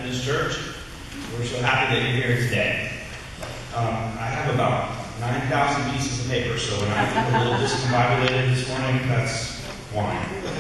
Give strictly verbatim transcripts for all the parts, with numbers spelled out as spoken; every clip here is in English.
Methodist Church. We're so happy that you're here today. Um, I have about nine thousand pieces of paper, so when I feel a little discombobulated this morning, that's why.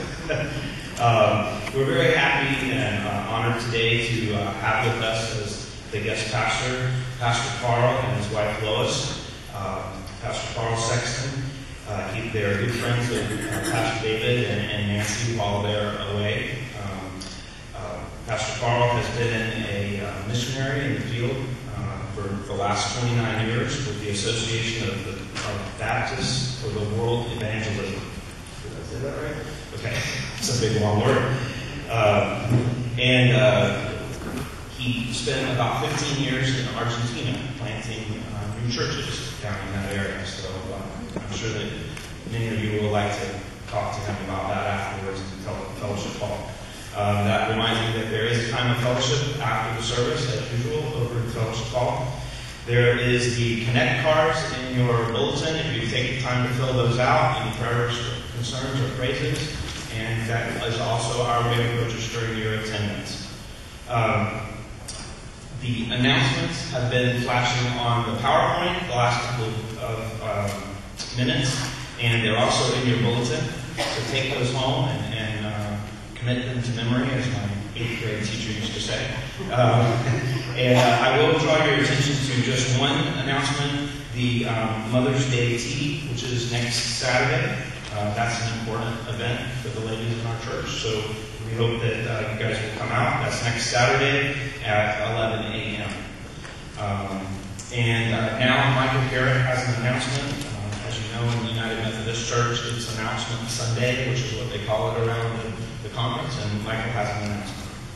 um, we're very happy and uh, honored today to uh, have with us as the guest pastor, Pastor Carl and his wife Lois. Uh, Pastor Carl Sexton. Uh, he, they're good friends of uh, Pastor David and, and Nancy while they're away. Um, uh, Pastor Carl has been a uh, missionary in the field uh, for the last twenty-nine years with the Association of, the, of Baptists for the World Evangelism. Did I say that right? Okay, it's a big long word. Uh, and uh, he spent about fifteen years in Argentina planting uh, new churches down in that area. So uh, I'm sure that many of you will like to talk to him about that afterwards in the fellowship hall. Um, that reminds me that there is a time of fellowship after the service, as usual, over in the fellowship hall. There is the Connect cards in your bulletin. If you take the time to fill those out, any prayers, concerns, or praises, and that is also our way of registering your attendance. Um, the announcements have been flashing on the PowerPoint the last couple of um, minutes, and they're also in your bulletin. So take those home and, and uh, commit them to memory, as my eighth grade teacher used to say. Um, and uh, I will draw your attention to just one announcement, the um, Mother's Day Tea, which is next Saturday. Uh, that's an important event for the ladies in our church, so we hope that uh, you guys will come out. That's next Saturday at eleven a.m. Um, and uh, now Michael Garrett has an announcement. Uh, as you know, in the United Methodist Church, it's Announcement Sunday, which is what they call it around the, the conference, and Michael has an announcement.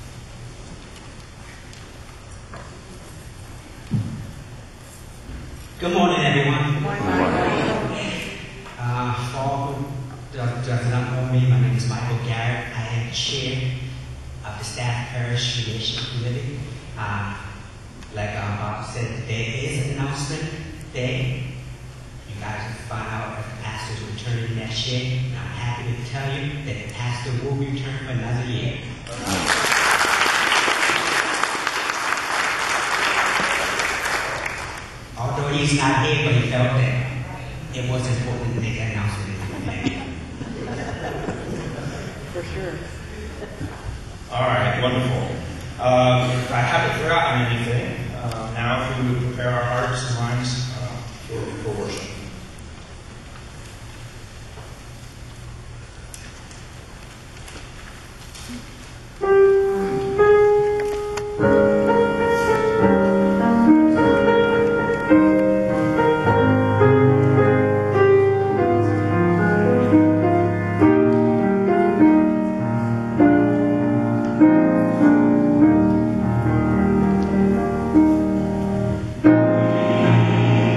Good morning, everyone. Good morning. Uh, for all who does, does not know me, my name is Michael Garrett. I am chair of the Staff Parish Relations Committee. Uh, like uh, Bob said, today is an announcement day. You guys will find out if the pastor is returning next year. And I'm happy to tell you that the pastor will return for another year. Although he's not here, but he felt that it was important to make that announcement. For sure. All right, wonderful. Um, if I haven't forgotten anything, uh, now if we would prepare our hearts and minds uh, for, for worship. Thank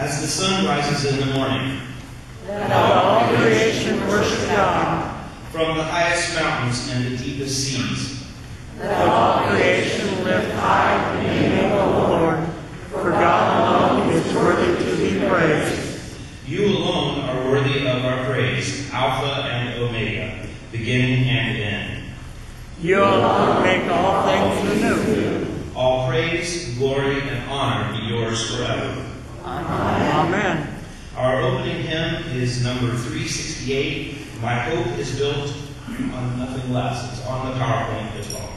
As the sun rises in the morning, Let all creation worship God. from the highest mountains and the deepest seas, Let all creation lift high the name of the Lord, for God alone is worthy to be praised. you alone are worthy of our praise, Alpha and Omega, beginning and end. You alone make all things new. All praise, glory, and honor be yours forever. Amen. Our opening hymn is number three sixty-eight, My Hope is Built on Nothing Less. It's on the PowerPoint as well.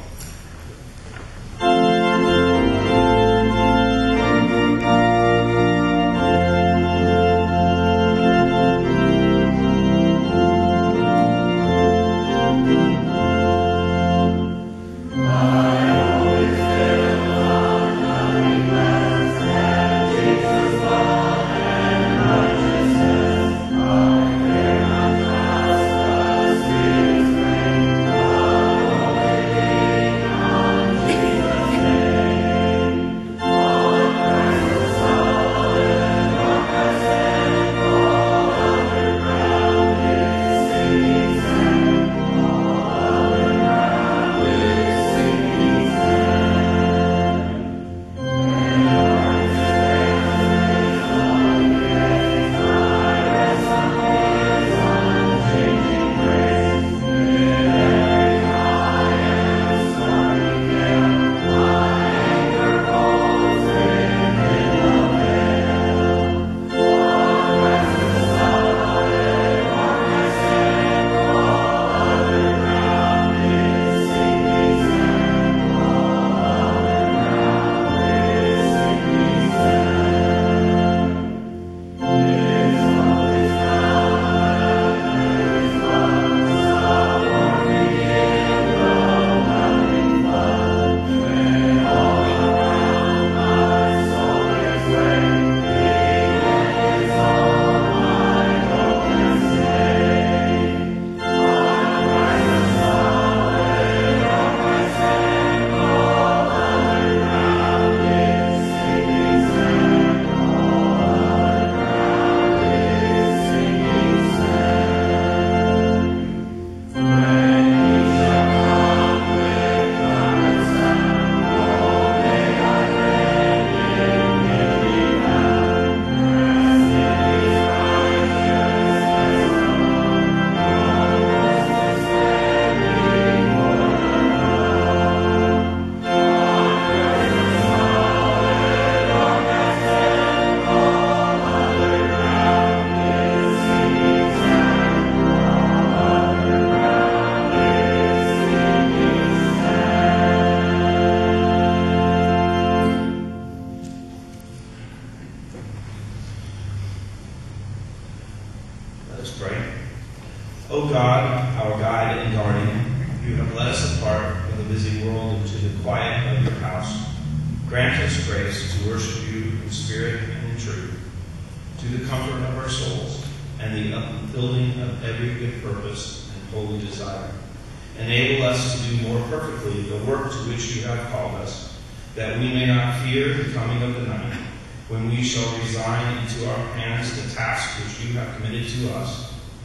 O God, our guide and guardian, you have led us apart from the busy world into the quiet of your house. Grant us grace to worship you in spirit and in truth, to the comfort of our souls and the upbuilding of every good purpose and holy desire. Enable us to do more perfectly the work to which you have called us, that we may not fear the coming of the night, when we shall resign into our hands the task which you have committed to us.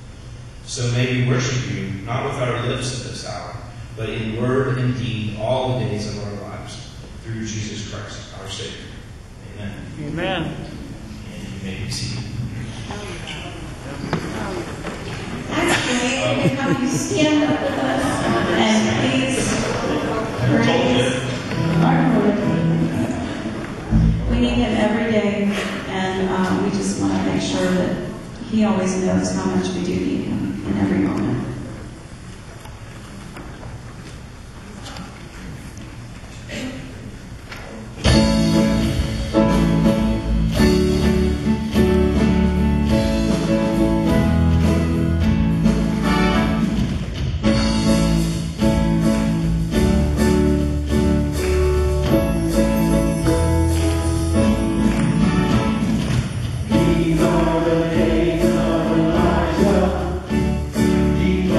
So may we worship you, not with our lips at this hour, but in word and deed all the days of our lives, through Jesus Christ, our Savior. Amen. Amen. And you may be seated. That's great. And how you stand up with us and please praise our Lord. We need him every day, and um, we just want to make sure that he always knows how much we do need him in every moment. These are the days of Elijah.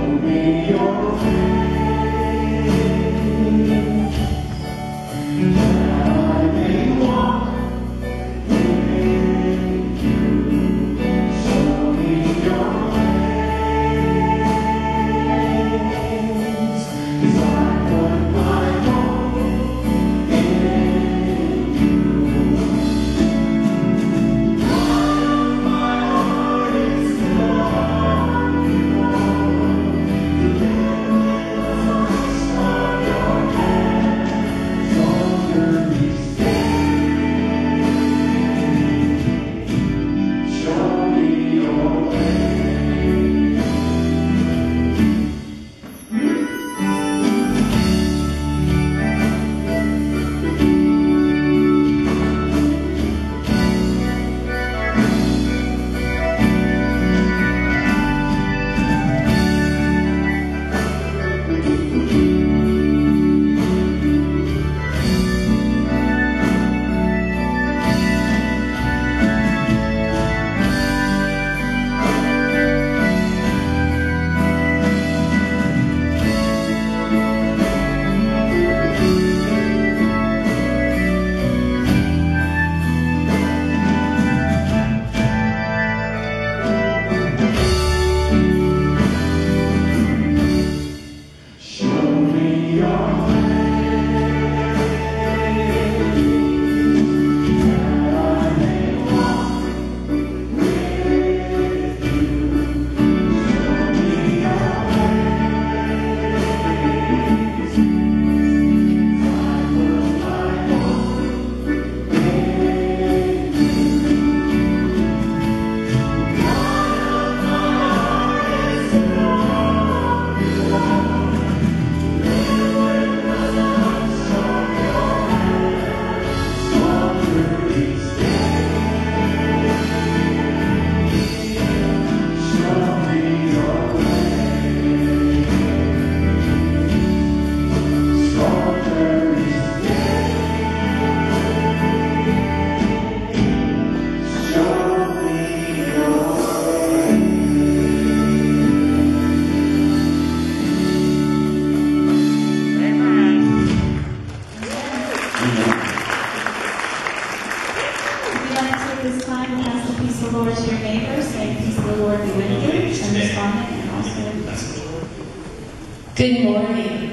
Good morning.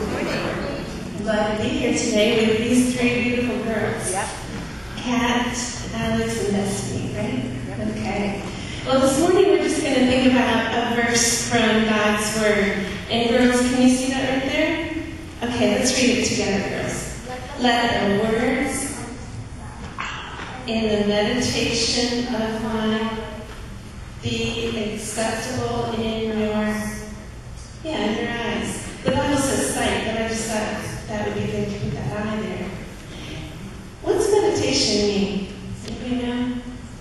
I'm glad to be here today with these three beautiful girls. Yep. Kat, Alex, and Destiny, right? Okay. Well, this morning we're just going to think about a verse from God's Word. And girls, can you see that right there? Okay, let's read it together, girls. Let the words and the meditation of mine be acceptable in your, yeah, in your eyes. The Bible says sight, but I just thought that would be good to put that eye there. What's meditation mean? Anybody know?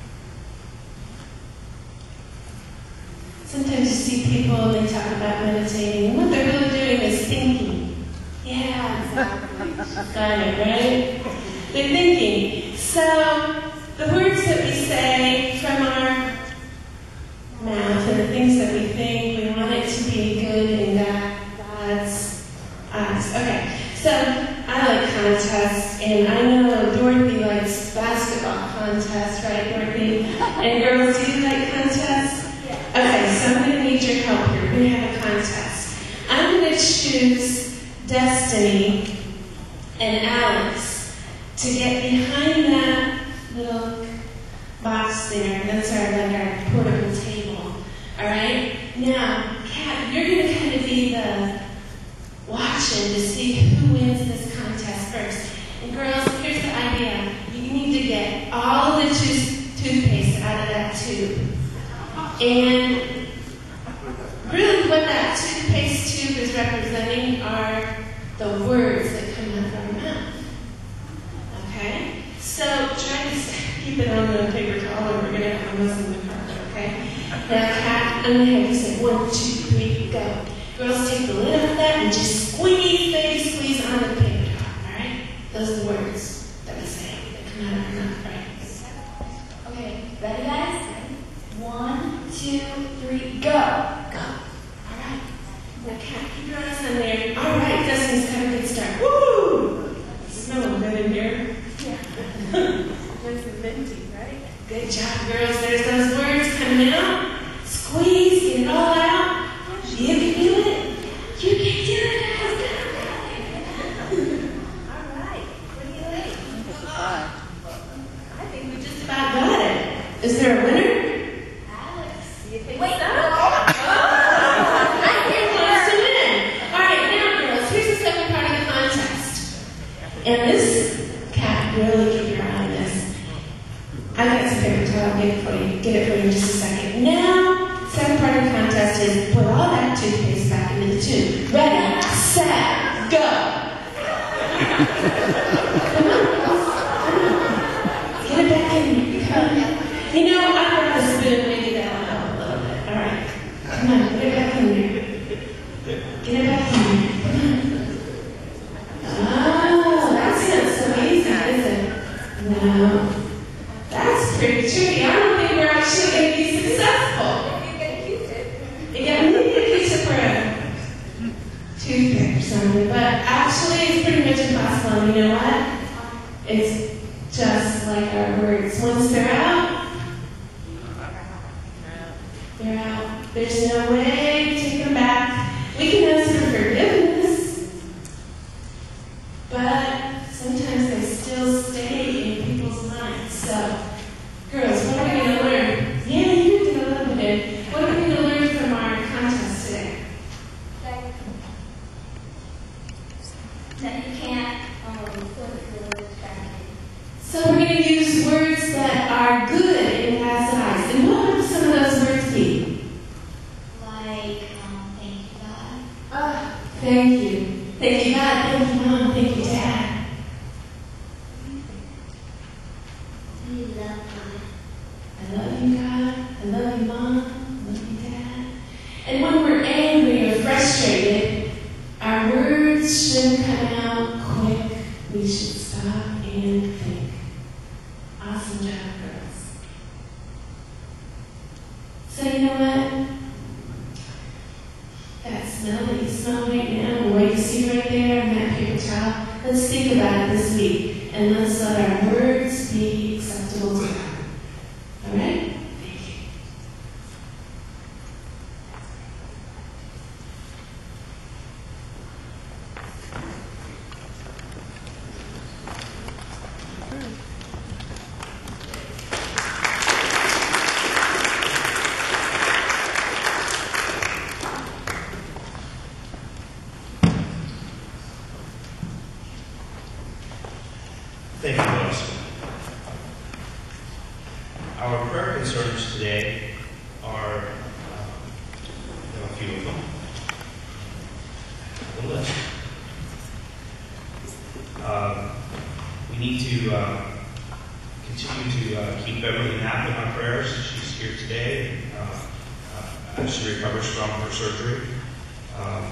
Sometimes you see people and they talk about meditating, and what they're really doing is thinking. Yeah, exactly. Kind of, right? They're thinking. So, the words that we say from our mouth and the things that we think, we want it to be good in God, God's eyes. Okay, so I like contests, and I know Dorothy likes basketball contests, right, Dorothy? And girls, do you like contests? Okay, so I'm going to need your help here. We're going to have a contest. I'm going to choose Destiny and Alex to get behind that little box there. That's our, like our portable table. All right? Now, Kat, you're going to kind of be the watching to see who wins this contest first. And girls, here's the idea. You need to get all the tooth- toothpaste out of that tube. And really what that toothpaste tube is representing are the words that come out of our mouth. Okay? So try to keep it on the paper towel, or we're going to have a mess in the carpet, okay? Now, Kat, I'm going to have you say one, two, three, go. Girls, take the lid off that and just squeeze, baby, squeeze on the paper towel, all right? Those are the words that we say that come out of our mouth, right? Okay, ready, guys? One, two, three, go. Go. All right. Now, Kat, keep your eyes on there. All right, Dustin's got a good start. Woo! Smelling good in here. Yeah. Nice and minty, right? Good job, girls. There's those words coming out. Squeeze, get it all out. You can do it. You can do it. All right. What do you think? I think we just about got it. Is there a winner? Alex. You think Wait, so? Oh, I think wants to win. All right, now, girls, here's the second part of the contest. And this, Kat, really keep your eye on this. I got some paper towel. I'll get it for you. Get it for you in just a second. Now, second part of the contest is put all that toothpaste back into the tube. Ready, set, go. Come on. Get it back in. Come on. You know, I brought a spoon. Maybe that'll help a little bit. All right. Come on, get it back in there. Get it back in there. Come on. Oh, that's not so easy, is it? No. That's pretty tricky. I don't think we're actually going to be successful. You get a Q-tip. You get a Q-tip for a toothpick or something. But actually, it's pretty much impossible. And you know what? It's just like our words. Once they're out, they're out. There's no way to take them back. We can ask for forgiveness, but sometimes they still stay in people's minds. So, girls, what are we going to learn? Yeah, you did a little bit. What are we going to learn from our contest today? That you can't um, put the words back in. So we're going to use words that are good in God's eyes. And what would some of those words be? Like, um, thank you, God. Oh, thank you. Thank you, God. Thank you, Mom. Thank you, Dad. We love God. I love you, God. I love you, Mom. I love you, Dad. And when we're angry or frustrated, our words shouldn't come out quick. We should stop and think. Awesome job, girls. So you know what? That smell that you smell right now, and what you see right there on that paper towel, let's think about it this week, and let's let our words be acceptable to God. All right? Thank you. Thank you, Lois. Our prayer concerns today are, um, there are a few of them. The list. Um, we need to uh, continue to uh, keep Beverly Knapp in our prayers. She's here today uh, uh, as she recovers from her surgery. Um,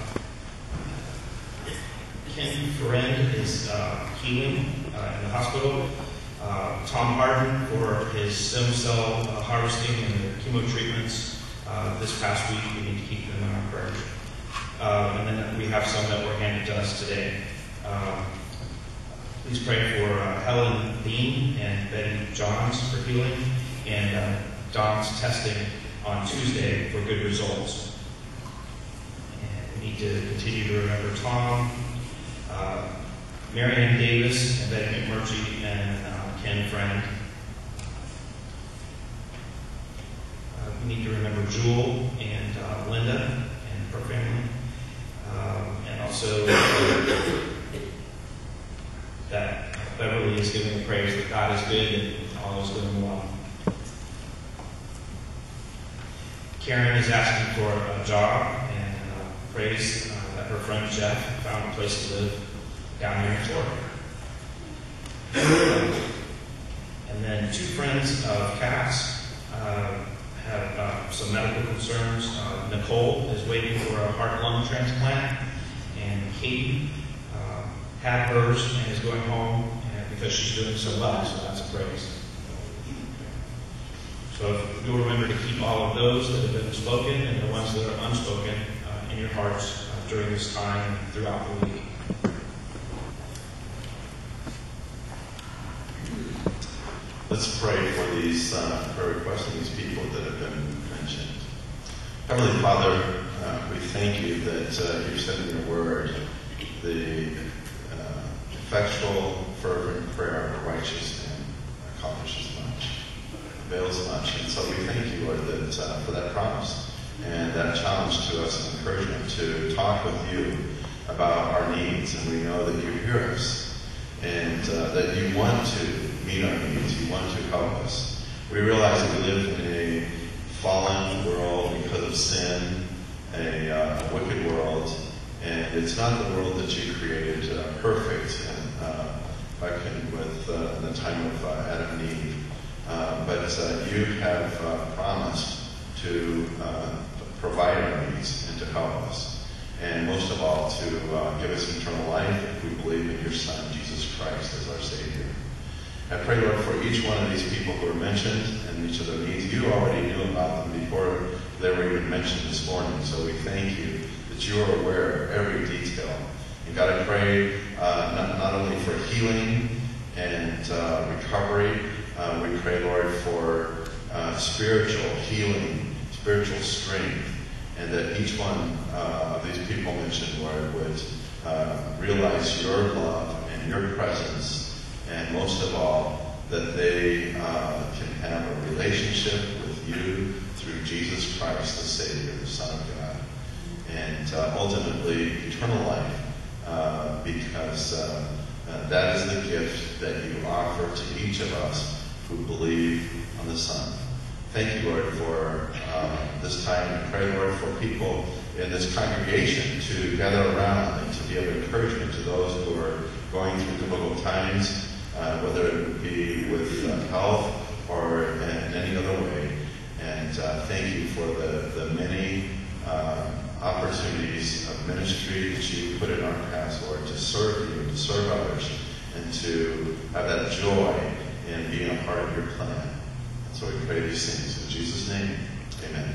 Ken Friend is uh, healing uh, in the hospital. Uh, Tom Harden for his stem cell uh, harvesting and the chemo treatments uh, this past week. We need to keep them in our prayers. Uh, and then we have some that were handed to us today. Uh, please pray for uh, Helen Dean and Betty Johns for healing, and uh, Don's testing on Tuesday for good results. And we need to continue to remember Tom, Uh, Marianne Davis and Betty McMurtry and uh, Ken Friend. Uh, we need to remember Jewel and uh, Linda and her family. Um, and also uh, that Beverly is giving the praise that God is good and all is going well. Karen is asking for a job and uh, praise uh, that her friend Jeff found a place to live down here in Florida. And then two friends of Kat's uh, have uh, some medical concerns. Uh, Nicole is waiting for a heart-lung transplant, and Katie uh, had hers and is going home and because she's doing so well, so that's a praise. So if you'll remember to keep all of those that have been spoken and the ones that are unspoken uh, in in your hearts uh, during this time and throughout the week. Let's pray for these uh, prayer requests and these people that have been mentioned. Heavenly Father, uh, we thank you that uh, you said in your word, the uh, effectual, fervent prayer of a righteous man accomplishes much, avails much. And so we thank you, Lord, that uh, for that promise and that challenge to us and encouragement to talk with you about our needs. And we know that you hear us and uh, that you want to meet our needs. You want to help us. We realize that we live in a fallen world because of sin, a, uh, a wicked world, and it's not the world that you created uh, perfect and uh, back in with uh, the time of uh, Adam and Eve. Uh, but uh, you have uh, promised to uh, provide our needs and to help us, and most of all to uh, give us eternal life if we believe in your Son, Jesus Christ, as our Savior. I pray, Lord, for each one of these people who are mentioned and each of their needs. You already knew about them before they were even mentioned this morning, so we thank you that you are aware of every detail. And God, I pray uh, not, not only for healing and uh, recovery, uh, we pray, Lord, for uh, spiritual healing, spiritual strength, and that each one uh, of these people mentioned, Lord, would uh, realize your love and your presence, and most of all, that they uh, can have a relationship with you through Jesus Christ, the Savior, the Son of God, and uh, ultimately eternal life, uh, because uh, uh, that is the gift that you offer to each of us who believe on the Son. Thank you, Lord, for uh, this time. And pray, Lord, for people in this congregation to gather around and to be of encouragement to those who are going through difficult times, Uh, whether it would be with uh, health or in any other way. And uh, thank you for the, the many uh, opportunities of ministry that you put in our paths, Lord, to serve you, to serve others, and to have that joy in being a part of your plan. And so we pray these things in Jesus' name. Amen.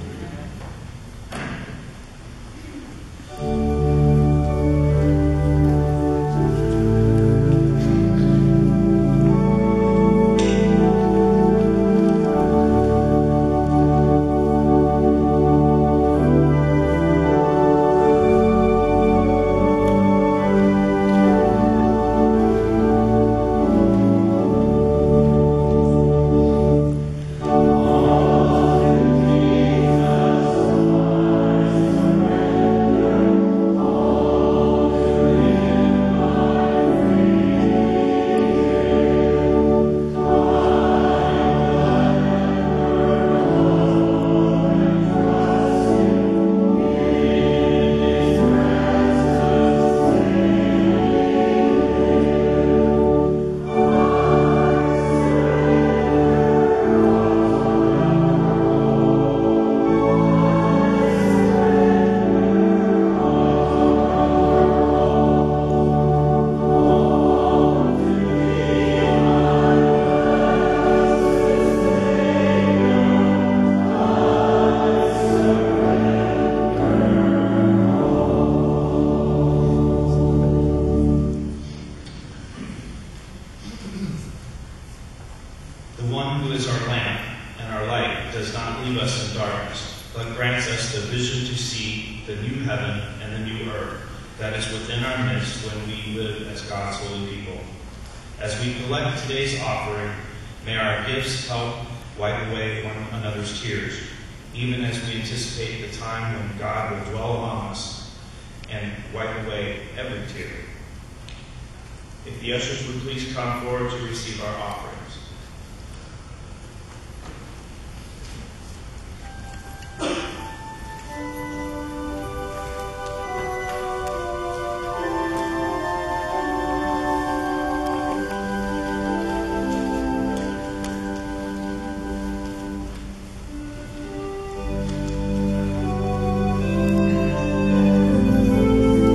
If the ushers would please come forward to receive our offerings.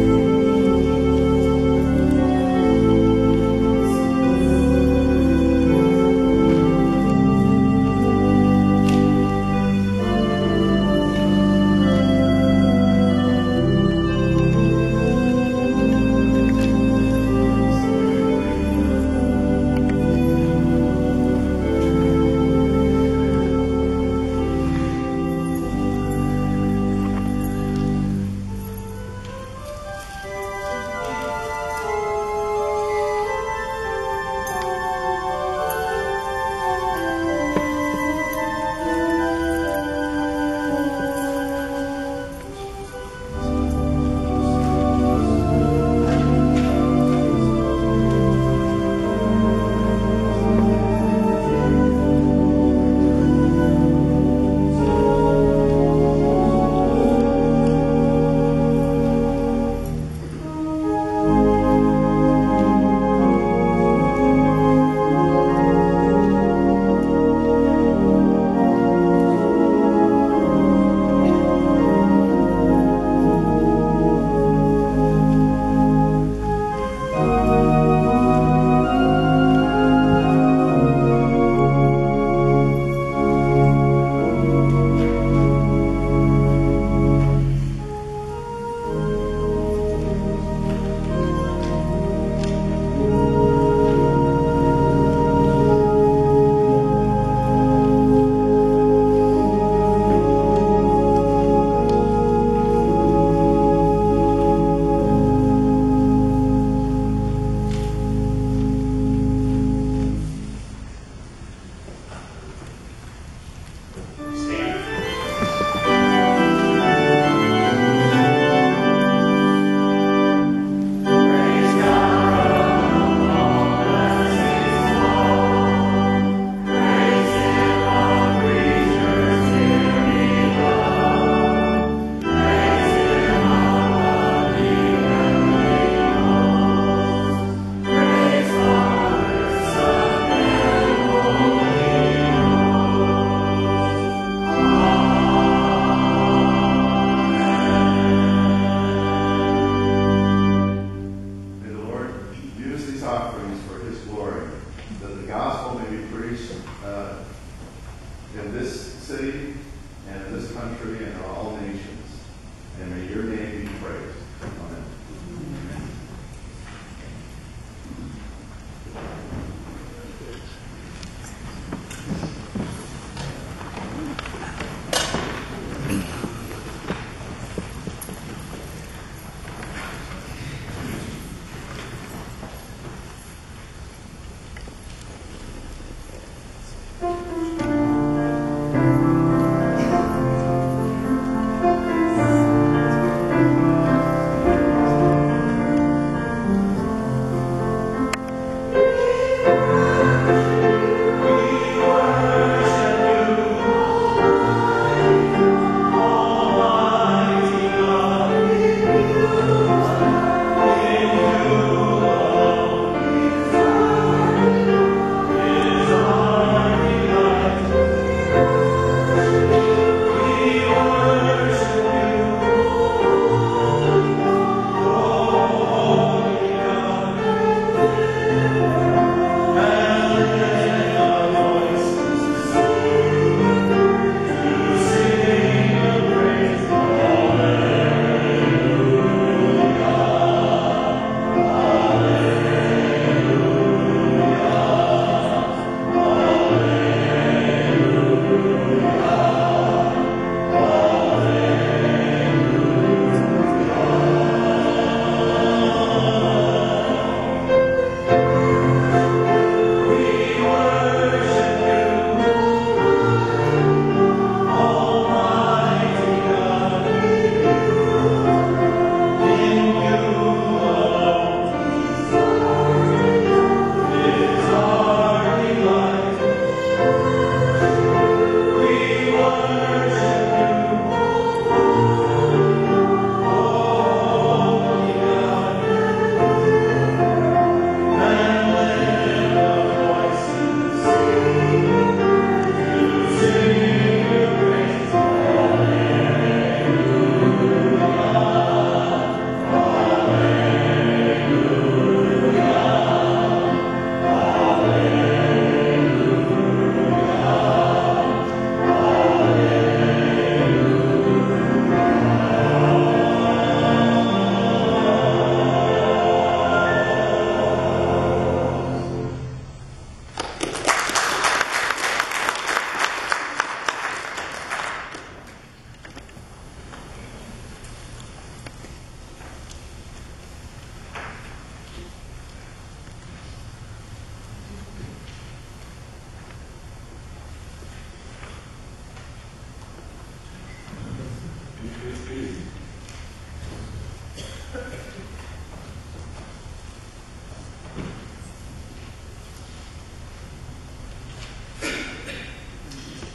Thank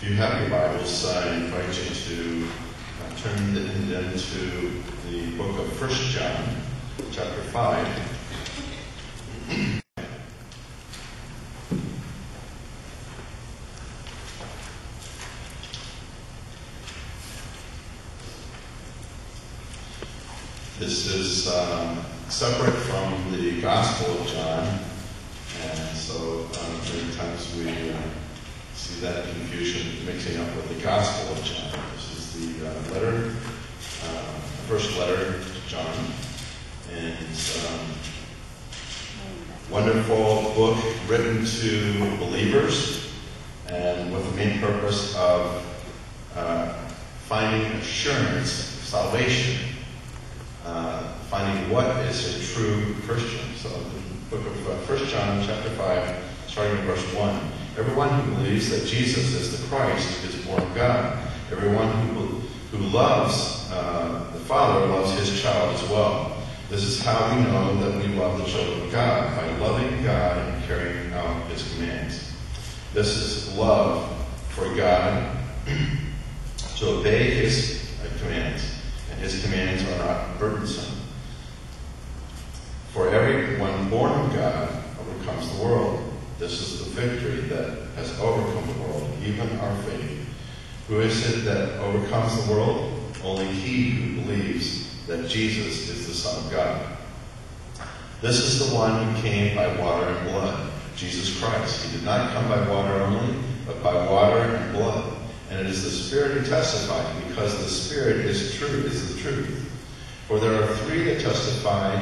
you have your Bibles, I invite you to uh, turn them into the book of First John, chapter five. This is um, separate from the Gospel of John, and so um, many times we uh, see that confusion mixing up with the Gospel of John. This is the uh, letter, uh, first letter to John, and um, wonderful book written to believers, and with the main purpose of uh, finding assurance of salvation. Uh, finding what is a true Christian. So the book of uh, First John chapter five, starting in verse one. Everyone who believes that Jesus is the Christ is born of God. Everyone who, who loves uh, the Father loves his child as well. This is how we know that we love the children of God, by loving God and carrying out his commands. This is love for God, to obey his uh, commands. His commands are not burdensome. For everyone born of God overcomes the world. This is the victory that has overcome the world, even our faith. Who is it that overcomes the world? Only he who believes that Jesus is the Son of God. This is the one who came by water and blood, Jesus Christ. He did not come by water only, but by water and blood. And it is the Spirit who testifies, because the Spirit is true, is the truth. For there are three that testify,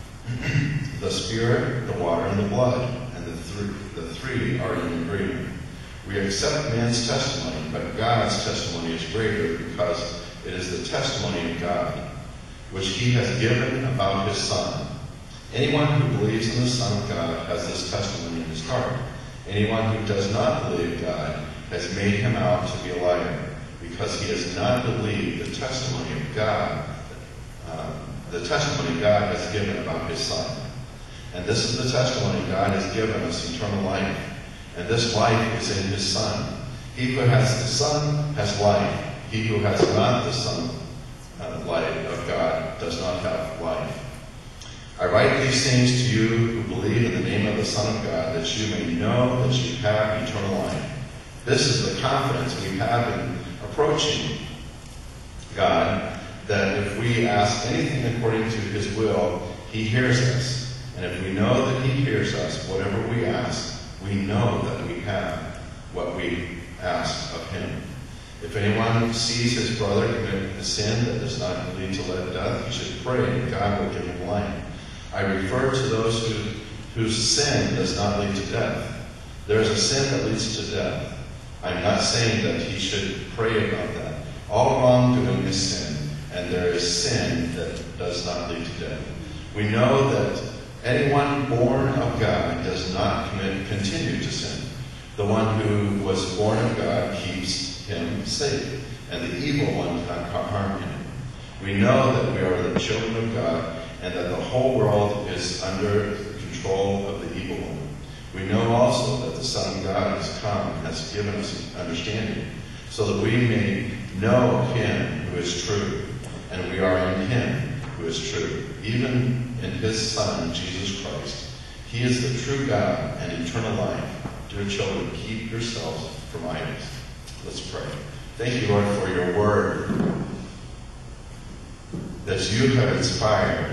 the Spirit, the water, and the blood, and the, th- the three are in agreement. We accept man's testimony, but God's testimony is greater, because it is the testimony of God, which he has given about his Son. Anyone who believes in the Son of God has this testimony in his heart. Anyone who does not believe God has made him out to be a liar, because he has not believed the testimony of God, uh, the testimony God has given about his Son. And this is the testimony God has given us, eternal life. And this life is in his Son. He who has the Son has life. He who has not the Son uh, life of God does not have life. I write these things to you who believe in the name of the Son of God, that you may know that you have eternal life. This is the confidence we have in approaching God, that if we ask anything according to his will, he hears us. And if we know that he hears us, whatever we ask, we know that we have what we ask of him. If anyone sees his brother commit a sin that does not lead to death, he should pray, and God will give him life. I refer to those who, whose sin does not lead to death. There is a sin that leads to death. I'm not saying that he should pray about that. All wrongdoing is sin, and there is sin that does not lead to death. We know that anyone born of God does not commit, continue to sin. The one who was born of God keeps him safe, and the evil one cannot harm him. We know that we are the children of God, and that the whole world is under the control of the evil one. We know also that the Son of God has come and has given us understanding, so that we may know him who is true, and we are in him who is true, even in his Son, Jesus Christ. He is the true God and eternal life. Dear children, keep yourselves from idols. Let's pray. Thank you, Lord, for your word that you have inspired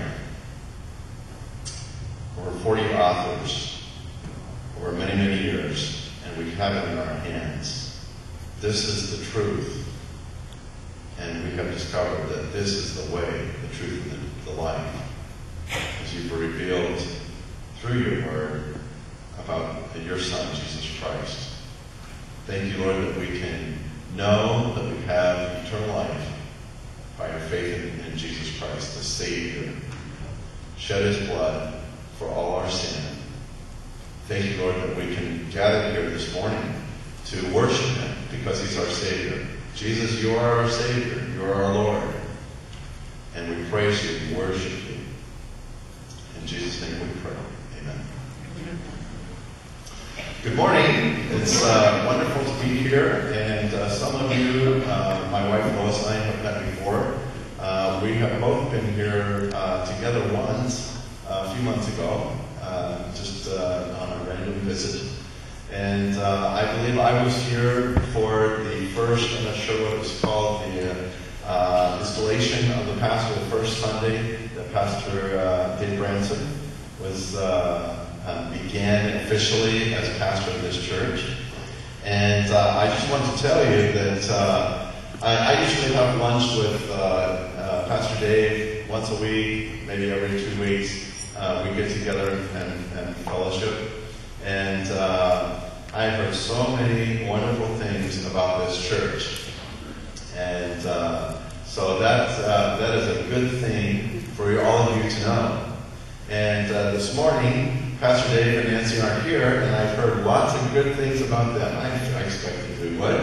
over forty authors over many, many years, and we have it in our hands. This is the truth, and we have discovered that this is the way, the truth, and the, the life, as you've revealed through your word about your Son, Jesus Christ. Thank you, Lord, that we can know that we have eternal life by our faith in, in Jesus Christ, the Savior, shed his blood for all our sin. Thank you, Lord, that we can gather here this morning to worship him because he's our Savior. Jesus, you are our Savior. You are our Lord. And we praise you and worship you. In Jesus' name we pray. Amen. Good morning. It's uh, wonderful to be here, and uh, some of you, uh, my wife Lois and I have met before. Uh, we have both been here uh, together once uh, a few months ago, uh, just uh, on a random visit. And uh, I believe I was here for the first, I'm not sure what it was called, the uh, installation of the pastor the first Sunday that Pastor uh, Dave Branson was uh, Uh, began officially as pastor of this church. And uh, I just want to tell you that uh, I, I usually have lunch with uh, uh, Pastor Dave once a week, maybe every two weeks. Uh, we get together and, and fellowship. And uh, I've heard so many wonderful things about this church. And uh, so that, uh, that is a good thing for all of you to know. And uh, this morning, Pastor Dave and Nancy aren't here, and I've heard lots of good things about them. I, I expected to. What?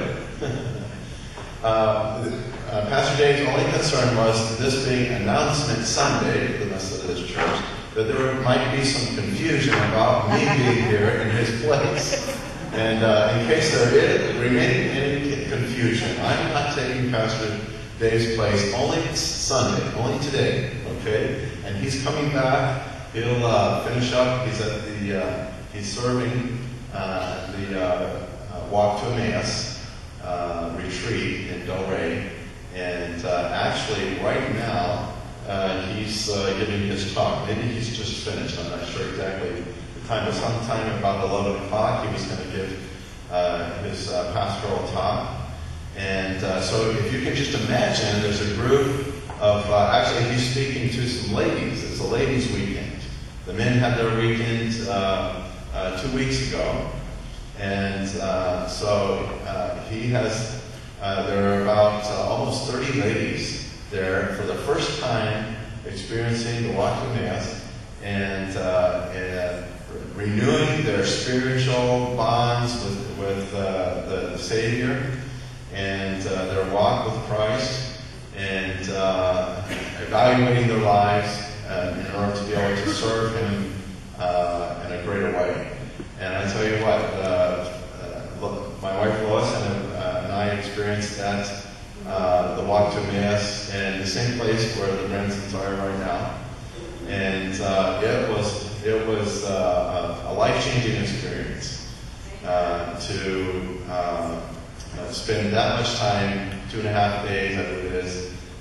uh, uh, Pastor Dave's only concern was this being Announcement Sunday for the Methodist Church, that there might be some confusion about me being here in his place. And uh, in case there is remaining any confusion, I'm not taking Pastor Dave's place only Sunday, only today, okay? And he's coming back. He'll uh, finish up. He's at the uh, he's serving uh, the uh, uh, Walk to Emmaus uh, retreat in Delray, and uh, actually right now uh, he's uh, giving his talk. Maybe he's just finished. I'm not sure exactly the time, but sometime about eleven o'clock he was going to give uh, his uh, pastoral talk. And uh, so if you can just imagine, there's a group of uh, actually he's speaking to some ladies. It's a ladies' weekend. The men had their weekend uh, uh, two weeks ago, and uh, so uh, he has, uh, there are about uh, almost thirty ladies there for the first time experiencing the Walk to Emmaus and, uh, and renewing their spiritual bonds with, with uh, the, the Savior and uh, their walk with Christ, and uh, evaluating their lives Uh, in order to be able to serve Him uh, in a greater way. And I tell you what, uh, uh, my wife Lois and, uh, and I experienced that, uh, the Walk to Emmaus in the same place where the Bransons are right now. And uh, it was it was uh, a, a life-changing experience uh, to uh, spend that much time, two and a half days, I believe it is,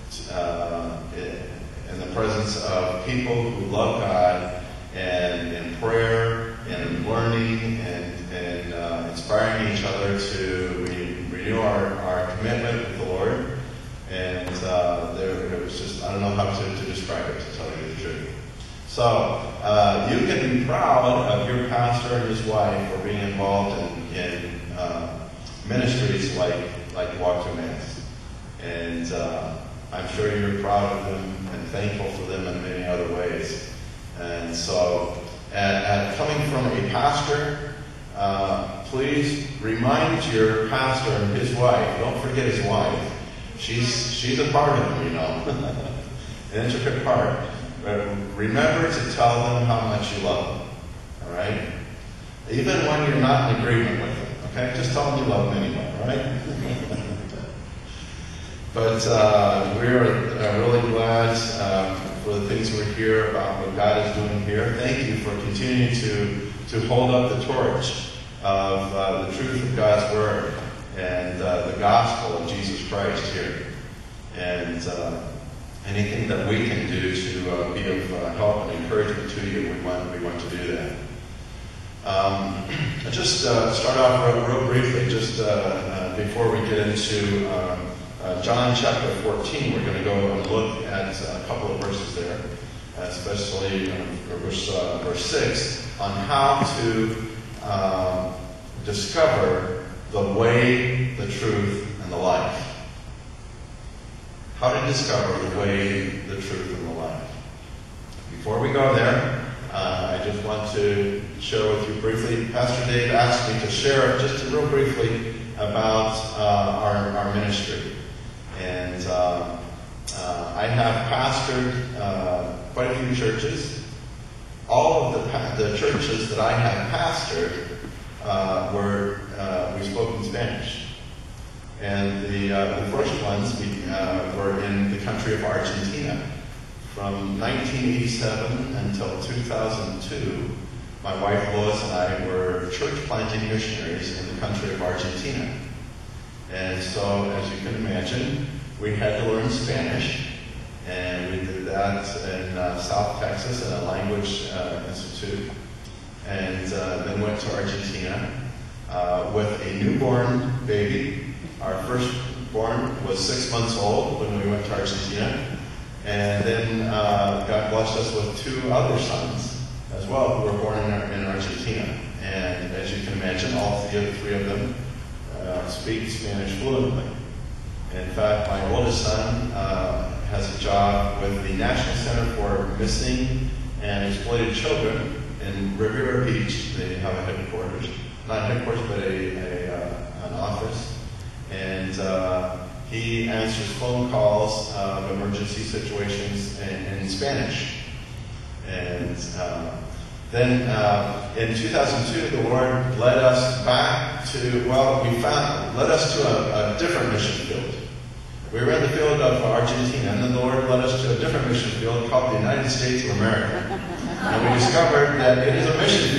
uh, it, in the presence of people who love God, and in prayer, and in learning, and, and uh, inspiring each other to re- renew our, our commitment with the Lord. And uh, there, it was just, I don't know how to, to describe it, to tell you the truth. So, uh, you can be proud of your pastor and his wife for being involved in, in uh, ministries like, like Walk to Emmaus. And uh, I'm sure you're proud of them and thankful for them in many other ways. And so, at, at coming from a pastor, uh, please remind your pastor and his wife, don't forget his wife. She's she's a part of him, you know, an intricate part. But remember to tell them how much you love them, all right? Even when you're not in agreement with them, okay? Just tell them you love them anyway, all right? But uh, we're uh, really glad uh, for the things we hear about what God is doing here. Thank you for continuing to, to hold up the torch of uh, the truth of God's Word and uh, the gospel of Jesus Christ here. And uh, anything that we can do to uh, be of uh, help and encouragement to you, we want, we want to do that. Um, I'll just uh, start off real, real briefly, just uh, uh, before we get into um, Uh, John chapter fourteen, we're going to go and look at a couple of verses there, especially uh, verse, uh, verse six, on how to uh, discover the way, the truth, and the life. How to discover the way, the truth, and the life. Before we go there, uh, I just want to share with you briefly. Pastor Dave asked me to share just real briefly about uh, our, our ministry. And uh, uh, I have pastored uh, quite a few churches. All of the, the churches that I have pastored uh, were uh, we spoke in Spanish. And the, uh, the first ones we, uh, were in the country of Argentina. From nineteen eighty-seven until two thousand two, my wife Lois and I were church planting missionaries in the country of Argentina. And so, as you can imagine, we had to learn Spanish. And we did that in uh, South Texas at a language uh, institute. And uh, then went to Argentina uh, with a newborn baby. Our firstborn was six months old when we went to Argentina. And then uh, God blessed us with two other sons as well who were born in, in Argentina. And as you can imagine, all three of, three of them uh, speak Spanish fluently. In fact, my oldest son uh, has a job with the National Center for Missing and Exploited Children in Riviera Beach. They have a headquarters, not headquarters, but a, a uh, an office. And uh, he answers phone calls of emergency situations in, in Spanish. And uh, then uh, in two thousand two, the Lord led us back to, well, we found, led us to a, a different mission field. We were in the field of Argentina, and then the Lord led us to a different mission field called the United States of America. And we discovered that it is a mission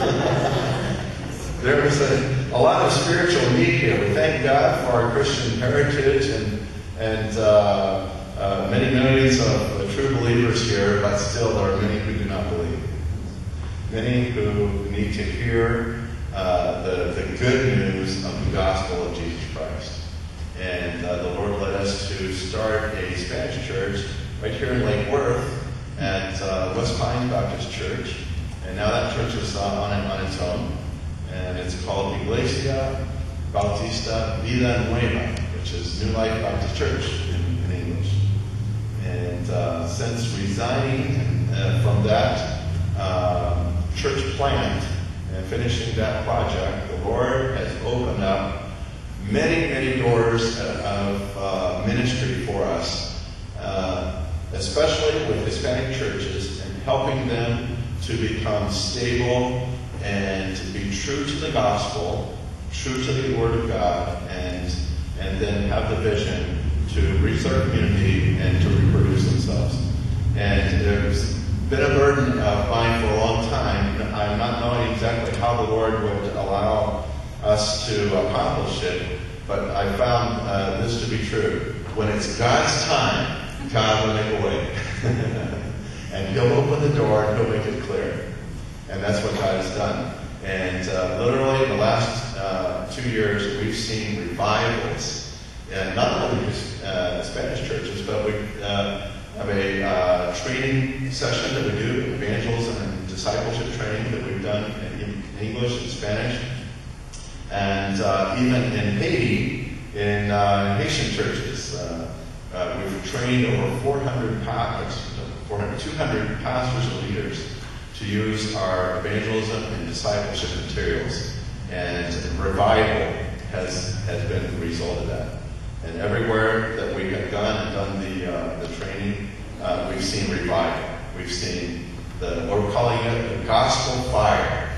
field. There was a, a lot of spiritual need here. We thank God for our Christian heritage and, and uh, uh, many millions of uh, true believers here, but still there are many who do not believe. Many who need to hear uh, the, the good news of the gospel of Jesus Christ. And uh, the Lord led us to start a Spanish church right here in Lake Worth at uh, West Pines Baptist Church. And now that church is uh, on, on its own. And it's called Iglesia Bautista Vida Nueva, which is New Life Baptist Church in, in English. And uh, since resigning uh, from that uh, church plant and finishing that project, the Lord has opened up many, many doors of uh, ministry for us, uh, especially with Hispanic churches, and helping them to become stable and to be true to the gospel, true to the Word of God, and and then have the vision to reach their community and to reproduce themselves. And there's been a burden of mine for a long time. I'm not knowing exactly how the Lord would allow us to accomplish it, but I found uh, this to be true. When it's God's time, God will make a way. And He'll open the door and He'll make it clear. And that's what God has done. And uh, literally in the last uh, two years, we've seen revivals. And not only uh, Spanish churches, but we uh, have a uh, training session that we do, evangelism and discipleship training that we've done in English and Spanish. And uh, even in Haiti, in uh, Haitian churches, uh, uh, we've trained over four hundred pastors, two hundred pastors and leaders to use our evangelism and discipleship materials. And revival has has been the result of that. And everywhere that we have gone and done the uh, the training, uh, we've seen revival. We've seen the, we're calling it the gospel fire.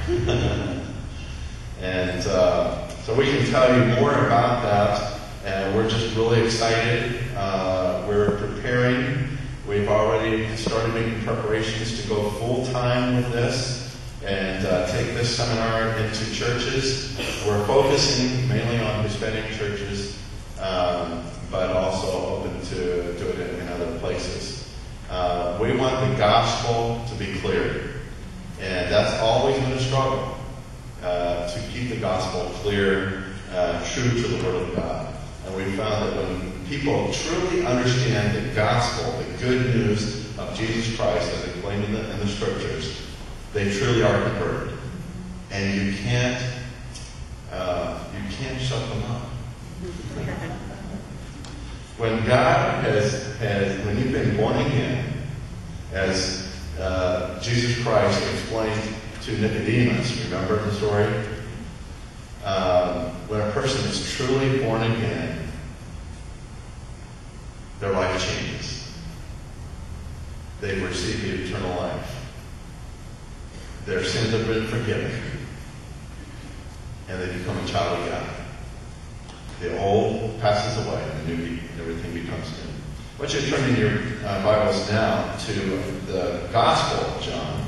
And uh, so we can tell you more about that, and we're just really excited. Uh, we're preparing. We've already started making preparations to go full-time with this and uh, take this seminar into churches. We're focusing mainly on Hispanic churches, um, but also open to do it in, in other places. Uh, we want the gospel to be clear, and that's always been a struggle. Uh, to keep the gospel clear, uh, true to the Word of God. And we found that when people truly understand the gospel, the good news of Jesus Christ as explained in the, in the Scriptures, they truly are converted. And you can't, uh, you can't shut them up. When God has, has, when you've been born again, as uh, Jesus Christ explained to Nicodemus, remember the story? Um, when a person is truly born again, their life changes. They receive the eternal life. Their sins have been forgiven. and they become a child of God. The old passes away, and the new, everything becomes new. I want you to turn in your uh, Bibles now to the Gospel of John.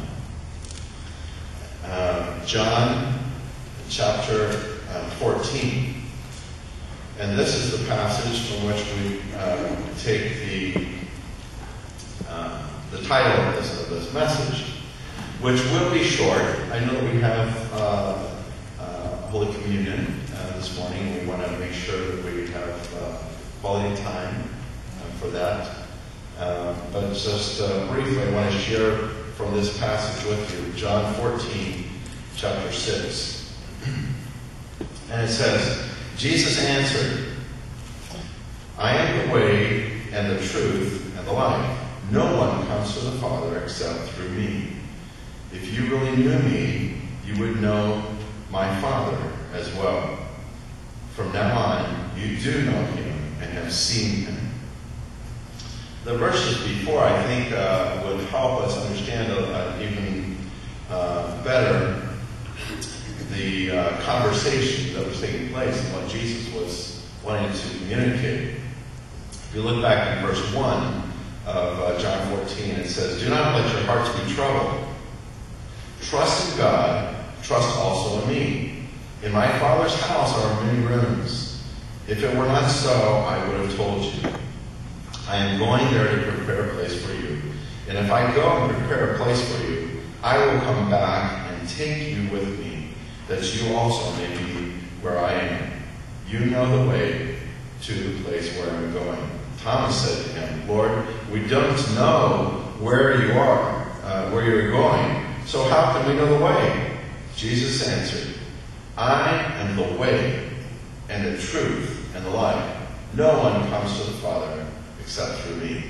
Uh, John chapter uh, fourteen. And this is the passage from which we uh, take the uh, the title of this, of this message, which will be short. I know that we have uh, uh, Holy Communion uh, this morning. We want to make sure that we have uh, quality time uh, for that. Uh, but just uh, briefly, I want to share from this passage with you, John fourteen, chapter six. And it says, Jesus answered, I am the way and the truth and the life. No one comes to the Father except through me. If you really knew me, you would know my Father as well. From now on, you do know him and have seen him. The verses before, I think, uh, would help us understand uh, even uh, better the uh, conversation that was taking place and what Jesus was wanting to communicate. If you look back in verse one of uh, John fourteen, it says, do not let your hearts be troubled. Trust in God, trust also in me. In my Father's house are many rooms. If it were not so, I would have told you. I am going there to prepare a place for you. And if I go and prepare a place for you, I will come back and take you with me, that you also may be where I am. You know the way to the place where I'm going. Thomas said to him, Lord, we don't know where you are, uh, where you're going, so how can we know the way? Jesus answered, I am the way and the truth and the life. No one comes to the Father except through me.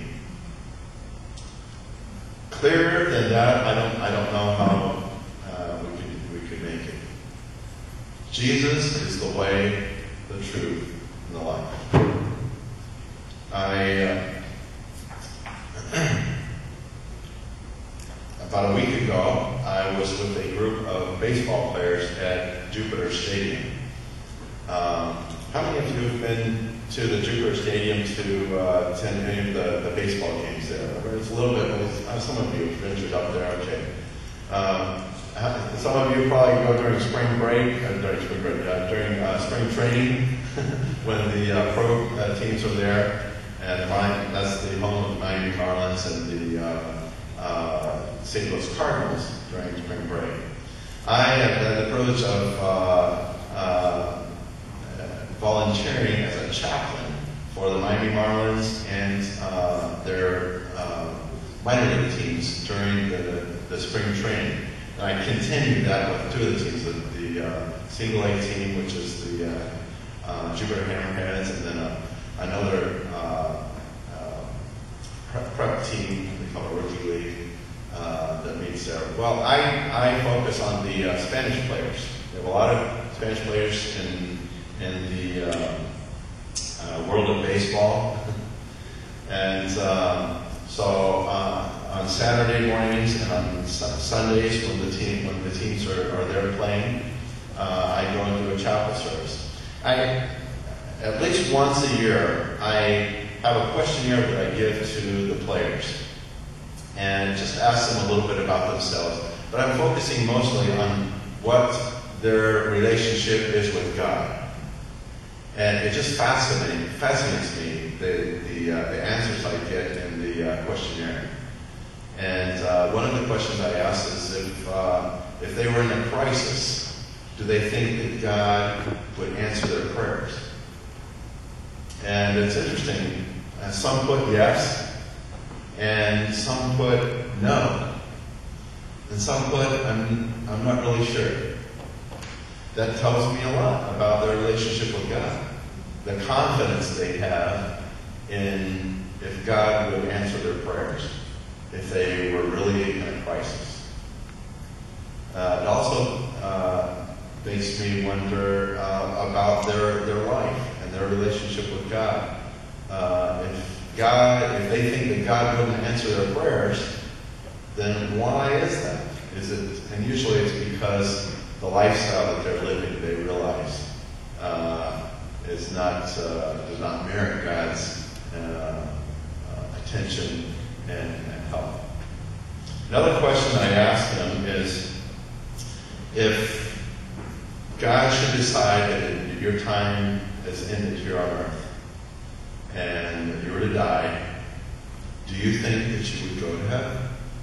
Clearer than that, I don't, I don't know how uh, we could, we could make it. Jesus is the way, the truth, and the life. I, uh, about a week ago, I was with a group of baseball players at Jupiter Stadium. Um, how many of you have been to the Jupiter Stadium to uh, attend any of the, the baseball games there? It's a little bit, uh, some of you have ventured up there, okay. Um, some of you probably go during spring break, uh, during spring break, uh, during uh, spring training, when the uh, pro uh, teams are there. And mine, that's the home of the Miami Marlins and the uh, uh, Saint Louis Cardinals during spring break. I have had the privilege of uh, uh, volunteering as a chaplain for the Miami Marlins and uh, their uh, minor league teams during the, the spring training. And I continue that with two of the teams, the, the uh, single A team, which is the uh, uh, Jupiter Hammerheads, and then uh, another uh, uh, prep, prep team, we call it Rookie League, uh, that meets there. Well, I, I focus on the uh, Spanish players. We have a lot of Spanish players in, in the uh, uh, world of baseball. And um, so uh, on Saturday mornings and on Sundays when the team when the teams are, are there playing, uh, I go into a chapel service. I At least once a year, I have a questionnaire that I give to the players and just ask them a little bit about themselves. But I'm focusing mostly on what their relationship is with God. And it just fascinates, fascinates me, the, the, uh, the answers I get in the uh, questionnaire. And uh, one of the questions I ask is if, uh, if they were in a crisis, do they think that God would answer their prayers? And it's interesting. Uh, some put yes, and some put no, and some put I'm I'm not really sure. That tells me a lot about their relationship with God, the confidence they have in if God would answer their prayers, if they were really in a crisis. Uh, it also uh, makes me wonder uh, about their their life. Their relationship with God. Uh, if God, if they think that God wouldn't answer their prayers, then why is that? Is it? And usually it's because the lifestyle that they're living, they realize uh, is not uh, does not merit God's uh, uh, attention and, and help. Another question I asked them is, if God should decide that your time has ended here on earth and you were to die, do you think that you would go to heaven?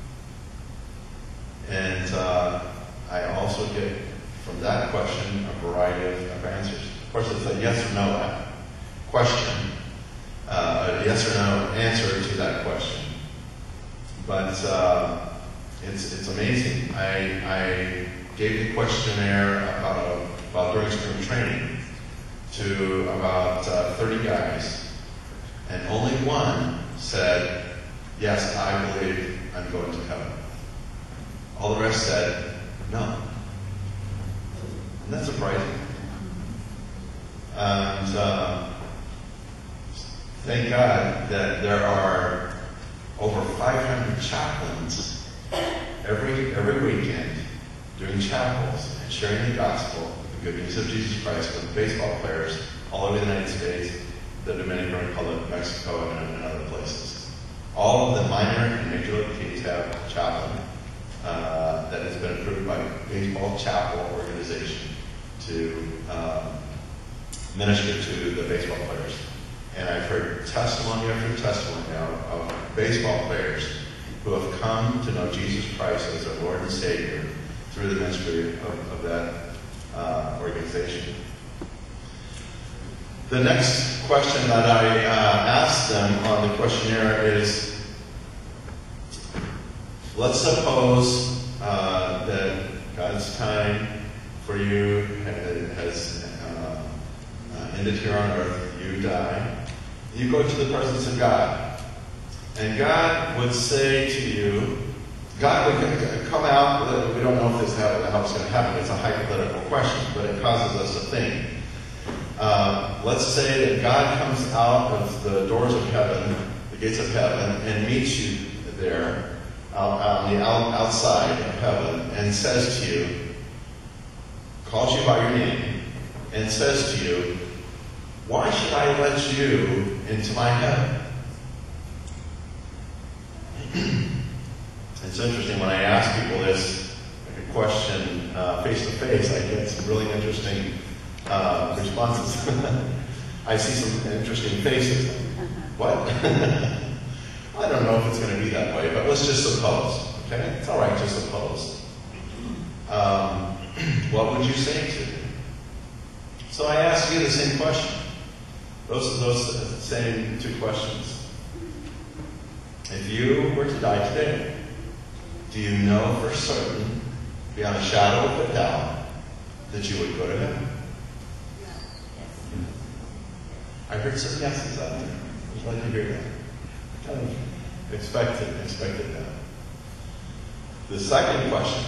And uh, I also get from that question a variety of, of answers. Of course, it's a yes or no question, uh, a yes or no answer to that question. But uh, it's it's amazing. I I gave the questionnaire about about during spring training to about uh, thirty guys, and only one said, "Yes, I believe I'm going to heaven." All the rest said, "No." And that's surprising. And uh, thank God that there are over five hundred chaplains every every weekend doing chapels and sharing the gospel, the good news of Jesus Christ, with baseball players all over the United States, the Dominican Republic, Mexico, and, and other places. All of the minor and major league teams have a chaplain uh, that has been approved by Baseball Chapel Organization to um, minister to the baseball players. And I've heard testimony after testimony now of baseball players who have come to know Jesus Christ as their Lord and Savior through the ministry of, of that uh, organization. The next question that I uh, asked them on the questionnaire is, let's suppose uh, that God's time for you has uh, uh, ended here on earth, you die. You go to the presence of God, and God would say to you, God would come out, we don't know if this is how, how it's going to happen, it's a hypothetical question, but it causes us to think. Uh, let's say that God comes out of the doors of heaven, the gates of heaven, and meets you there, out, out, the out, outside of heaven, and says to you, calls you by your name, and says to you, why should I let you into my heaven? It's interesting when I ask people this like a question uh, face to face, I get some really interesting uh, responses. I see some interesting faces. What? I don't know if it's going to be that way, but let's just suppose. Okay, it's all right, just suppose. Um, what would you say to me? So I ask you the same question. Those those same two questions. If you were to die today, do you know for certain, beyond a shadow of a doubt, that you would go to heaven? I heard some yeses out there. I'd like to hear that. I kind of expected, expected that. The second question,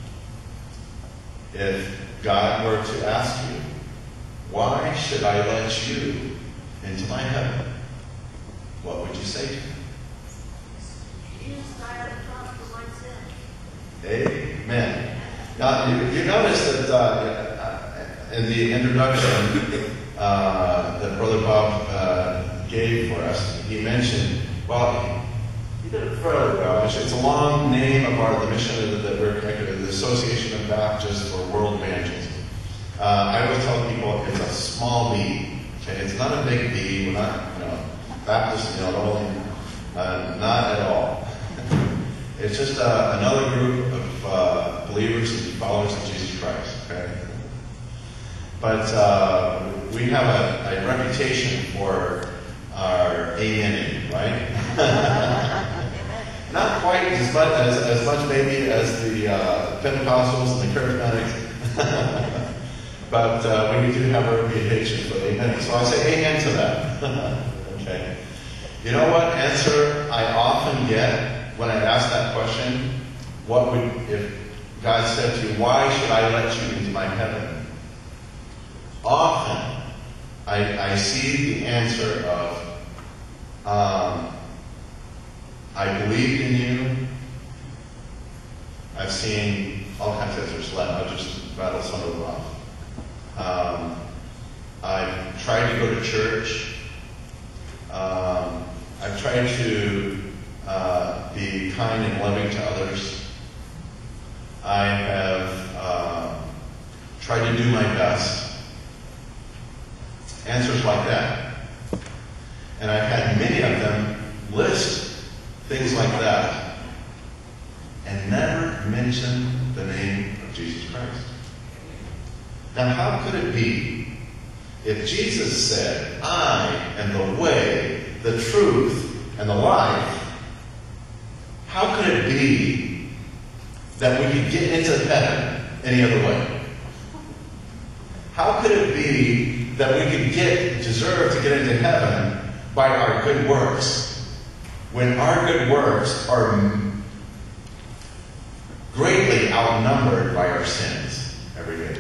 if God were to ask you, why should I let you into my heaven? What would you say to him? Jesus died on the cross for my sin. Amen. Now, you, you notice that uh, in the introduction uh, that Brother Bob uh, gave for us, he mentioned, well, he did it further well. It's a long name of our the mission that, that we're connected to, the Association of Baptists for World Evangelism. Uh, I always tell people it's a small B. Okay, it's not a big B. We're not, you know, Baptist, you know, only, uh, not at all. It's just uh, another group of uh, believers and followers of Jesus Christ. Okay, but uh, we have a, a reputation for our amening, right? Not quite as much as, as much maybe as the uh, Pentecostals and the Charismatics. But uh, we do have a reputation for amen. So I say amen to that. Okay. You know what answer I often get when I ask that question? What would, if God said to you, why should I let you into my heaven? Often I, I see the answer of, um, I believed in you. I've seen all kinds of answers. I'll just rattle some of them off. Um, I've tried to go to church. Um, I've tried to uh, be kind and loving to others. I have uh, tried to do my best. Answers like that. And I've had many of them list things like that and never mention the name of Jesus Christ. Now, how could it be if Jesus said, I am the way, the truth, and the life? How could it be that we could get into heaven any other way? How could it be that we could get, deserve to get into heaven by our good works, when our good works are greatly outnumbered by our sins every day?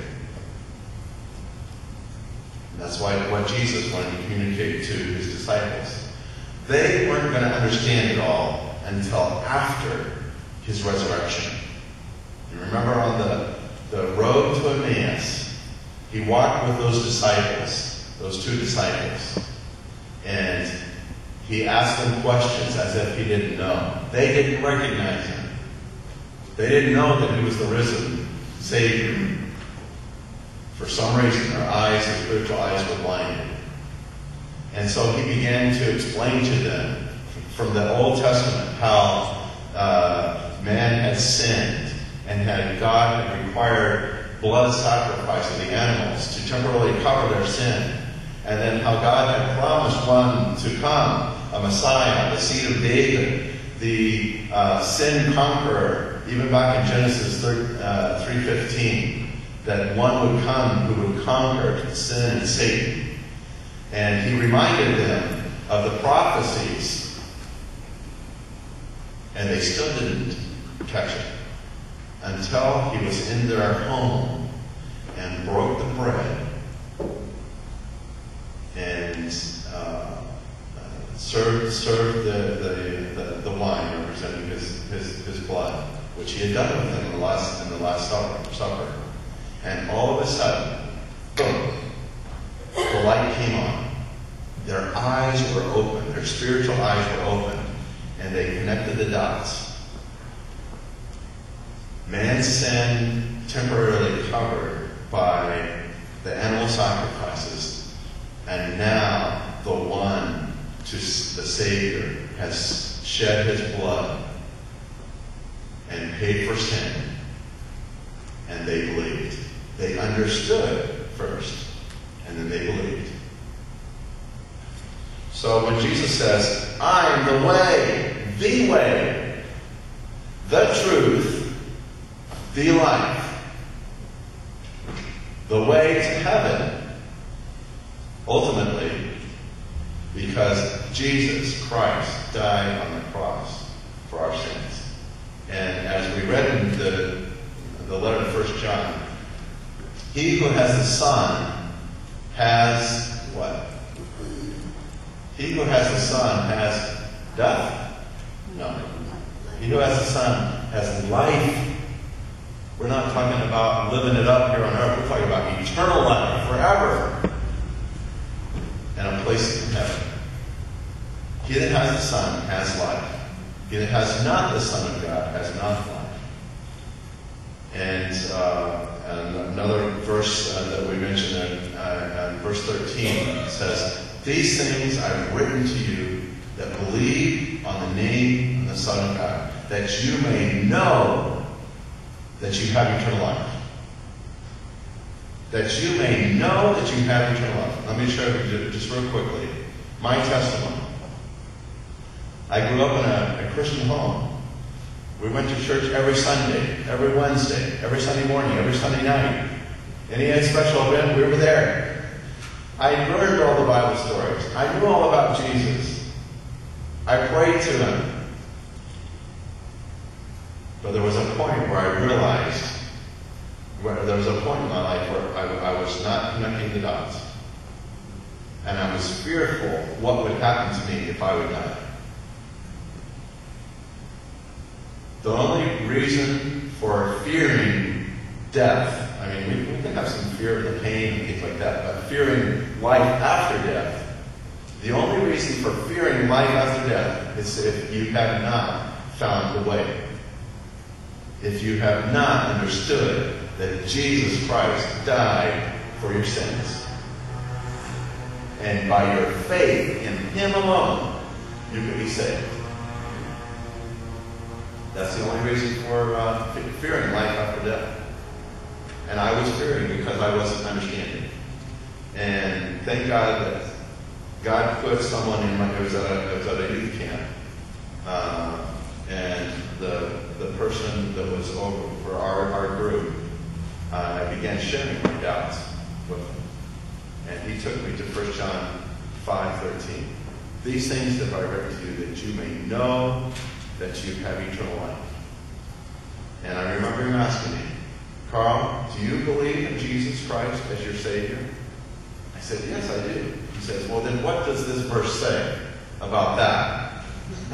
And that's why what Jesus wanted to communicate to his disciples. They weren't going to understand it all until after his resurrection. You remember on the, the road to Emmaus, he walked with those disciples, those two disciples, and he asked them questions as if he didn't know. They didn't recognize him. They didn't know that he was the risen Savior. For some reason, their eyes, their spiritual eyes were blinded. And so he began to explain to them from the Old Testament how uh, man had sinned and had God had required blood sacrifice of the animals to temporarily cover their sin. And then how God had promised one to come, a Messiah, the seed of David, the uh, sin conqueror, even back in Genesis three fifteen, that one would come who would conquer sin and Satan. And he reminded them of the prophecies, and they still didn't catch it until he was in their home and broke the bread and uh, served served the, the, the, the wine representing his, his, his blood, which he had done with them in the last in the last supper. And all of a sudden, boom, the light came on. Their eyes were open, their spiritual eyes were open, and they connected the dots. Man's sin temporarily covered by the animal sacrifices, and now the one, to the Savior, has shed his blood and paid for sin, and they believed. They understood first, and then they believed. So when Jesus says, I am the way, the way, the truth, the life, the way to heaven, ultimately, because Jesus Christ died on the cross for our sins. And as we read in the, the letter of First John, he who has the Son has what? He who has the Son has death? No. He who has the Son has life. We're not talking about living it up here on earth. We're talking about eternal life, forever, and a place in heaven. He that has the Son has life. He that has not the Son of God has not life. And, uh, and another verse uh, that we mentioned in uh, uh, verse thirteen says, these things I've written to you that believe on the name of the Son of God, that you may know that you have eternal life. That you may know that you have eternal life. Let me show you just real quickly my testimony. I grew up in a, a Christian home. We went to church every Sunday, every Wednesday, every Sunday morning, every Sunday night. Any special event, we were there. I learned all the Bible stories. I knew all about Jesus. I prayed to him. But there was a point where I realized, where there was a point in my life where I, I was not connecting the dots. And I was fearful what would happen to me if I would die. The only reason for fearing death, I mean, we, we can have some fear of the pain and things like that, but fearing life after death, the only reason for fearing life after death is if you have not found the way. If you have not understood that Jesus Christ died for your sins. And by your faith in Him alone, you can be saved. That's the only reason for uh, fearing life after death. And I was fearing because I wasn't understanding. And thank God that God put someone in my, it was at a, it was at a youth camp. Uh, and the the person that was over for our, our group, uh, I began sharing my doubts with him. And he took me to First John five thirteen. These things have I written to you that you may know that you have eternal life. And I remember him asking me, Carl, do you believe in Jesus Christ as your Savior? I said, yes, I do. He says, well, then what does this verse say about that?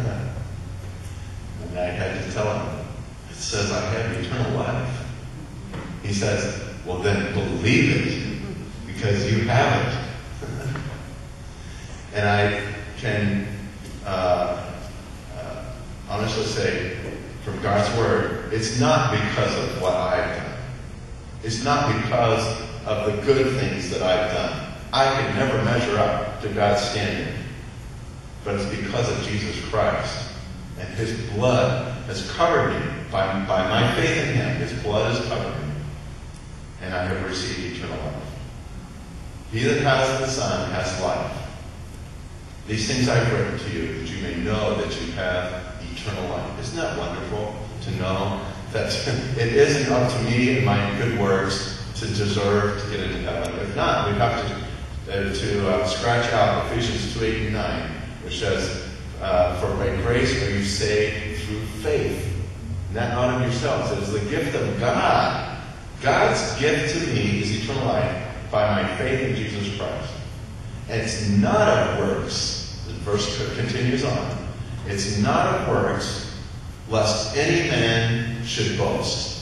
And I had to tell him, it says I have eternal life. He says, well, then believe it, because you have it. And I can uh, uh, honestly say, from God's Word, it's not because of what I've done. It's not because of the good things that I've done. I can never measure up to God's standard. But it's because of Jesus Christ. And His blood has covered me. By, by my faith in Him, His blood has covered me. And I have received eternal life. He that has the Son has life. These things I've written to you, that you may know that you have eternal life. Isn't that wonderful to know that it isn't up to me and my good works to deserve to get into heaven? If not, we have to uh, to uh, scratch out Ephesians two, eight, and nine, which says, uh, for by grace are you saved through faith. And that not of yourselves. It is the gift of God. God's gift to me is eternal life by my faith in Jesus Christ. And it's not of works. The verse continues on. It's not of works, lest any man should boast.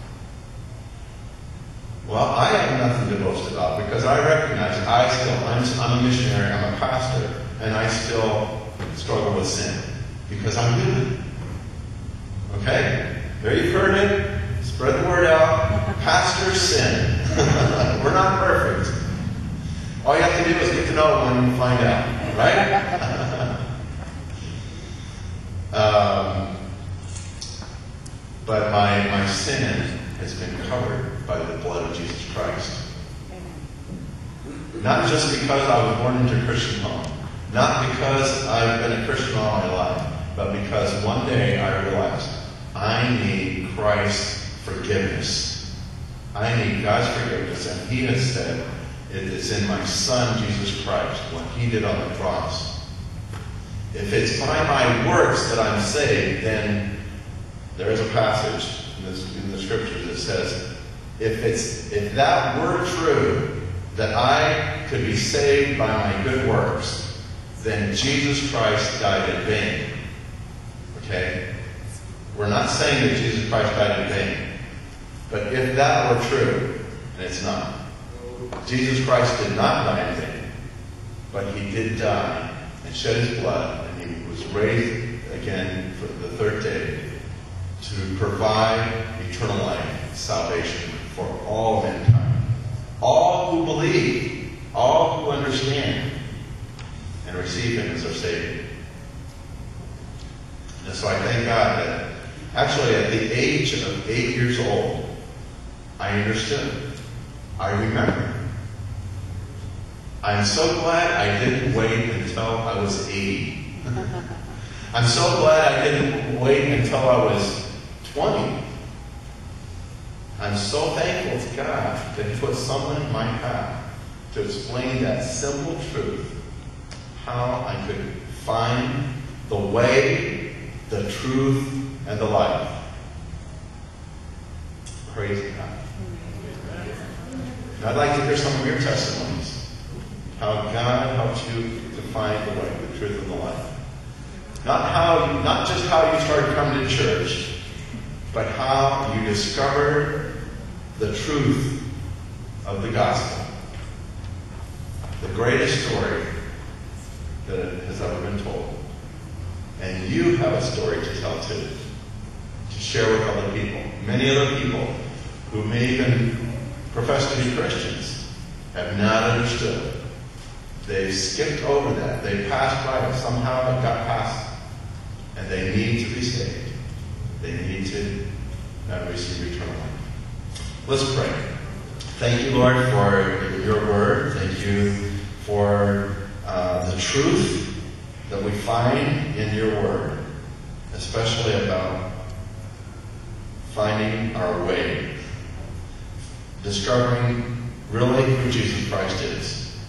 Well, I have nothing to boast about because I recognize I still, I'm, I'm a missionary, I'm a pastor, and I still struggle with sin because I'm human. Okay? There you've heard it. Spread the word out. Pastors sin. We're not perfect. All you have to do is get to know one and find out. Right? um, but my, my sin has been covered by the blood of Jesus Christ. Not just because I was born into a Christian home. Not because I've been a Christian all my life. But because one day I realized I need Christ's forgiveness. I need God's forgiveness. And He has said it is in my Son, Jesus Christ, what He did on the cross. If it's by my works that I'm saved, then there is a passage in, this, in the Scriptures that says, if it's if that were true, that I could be saved by my good works, then Jesus Christ died in vain. Okay? We're not saying that Jesus Christ died in vain. But if that were true, and it's not, Jesus Christ did not die in vain, but He did die and shed His blood, and He was raised again for the third day to provide eternal life, salvation for all mankind. All who believe, all who understand, and receive Him as their Savior. And so I thank God that actually at the age of eight years old, I understood. I remember. I'm so glad I didn't wait until I was eighty. I'm so glad I didn't wait until I was twenty. I'm so thankful to God that He put someone in my path to explain that simple truth, how I could find the way, the truth, and the life. Praise God. And I'd like to hear some of your testimonies. How God helped you to find the way, the truth, and the life. Not how, you, not just how you started coming to church, but how you discovered the truth of the gospel, the greatest story that has ever been told. And you have a story to tell too, to share with other people. Many other people who may even profess to be Christians have not understood. They skipped over that. They passed by it. Somehow it got past. And they need to be saved. They need to uh, receive eternal life. Let's pray. Thank you, Lord, for your word. Thank you for uh, the truth that we find in your word, especially about finding our way, discovering really who Jesus Christ is.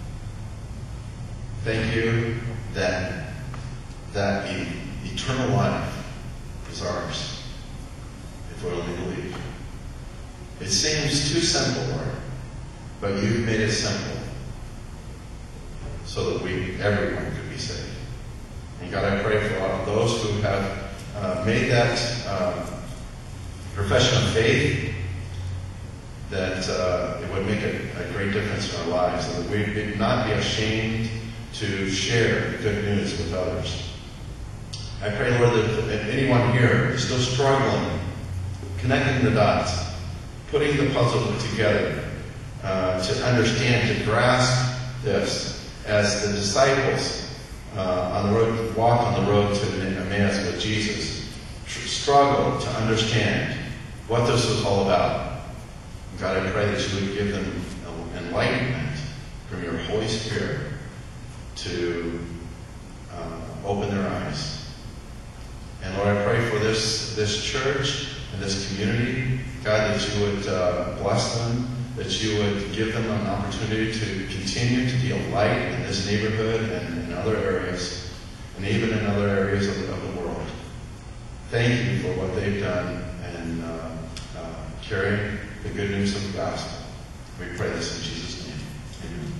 Thank you that that e- eternal life is ours, if we only believe. It seems too simple, Lord, but you've made it simple so that we, everyone, could be saved. And God, I pray for all of those who have uh, made that uh, profession of faith, that uh, it would make a, a great difference in our lives, and that we would not be ashamed to share the good news with others. I pray, Lord, that if anyone here is still struggling, connecting the dots, putting the puzzle together, uh, to understand, to grasp this, as the disciples uh, on the road, walk on the road to Emmaus with Jesus, tr- struggle to understand what this was all about. God, I pray that you would give them enlightenment from your Holy Spirit to uh, open their eyes. And Lord, I pray for this, this church and this community, God, that you would uh, bless them, that you would give them an opportunity to continue to be a light in this neighborhood and in other areas, and even in other areas of the, of the world. Thank you for what they've done and uh, uh, carrying the good news of the gospel. We pray this in Jesus' name. Amen.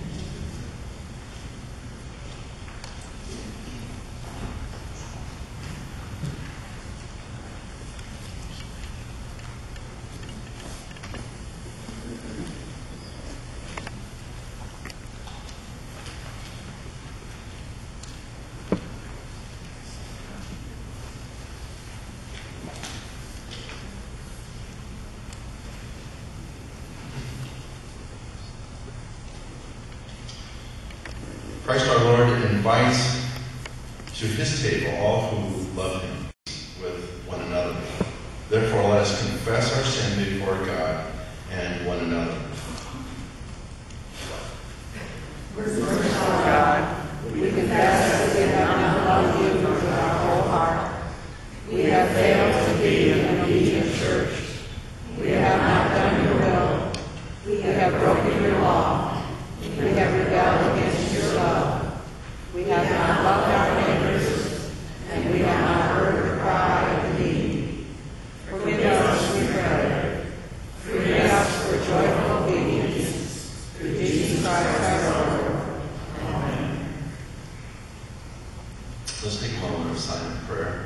Christ our Lord invites to his table all who love him with one another. Therefore, let us confess our sin before God and one another. Merciful God, we confess that we have not loved you with our whole heart. We have failed to be an obedient church. We have not done your will. We have broken your law. We have rebelled against your love. We have not loved our neighbors, and we have not heard the cry of the needy. Forgive us, we pray. Free us for joyful obedience. Through Jesus Christ our Lord. Amen. Let's take a moment of silent prayer.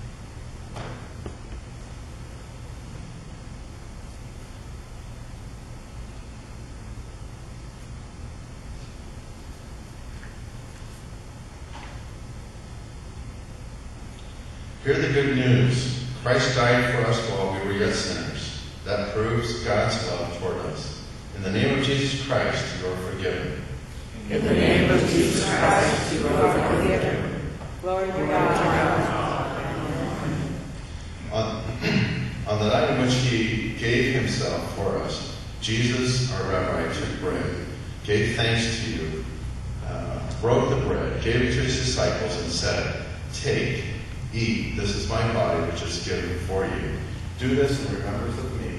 Hear the good news. Christ died for us while we were yet sinners. That proves God's love toward us. In the name of Jesus Christ, you are forgiven. In the name of Jesus Christ, you are forgiven. Glory to God. On, on the night in which he gave himself for us, Jesus, our Rabbi, took bread, gave thanks to you, uh, broke the bread, gave it to his disciples, and said, "Take, eat, this is my body which is given for you. Do this in remembrance of me."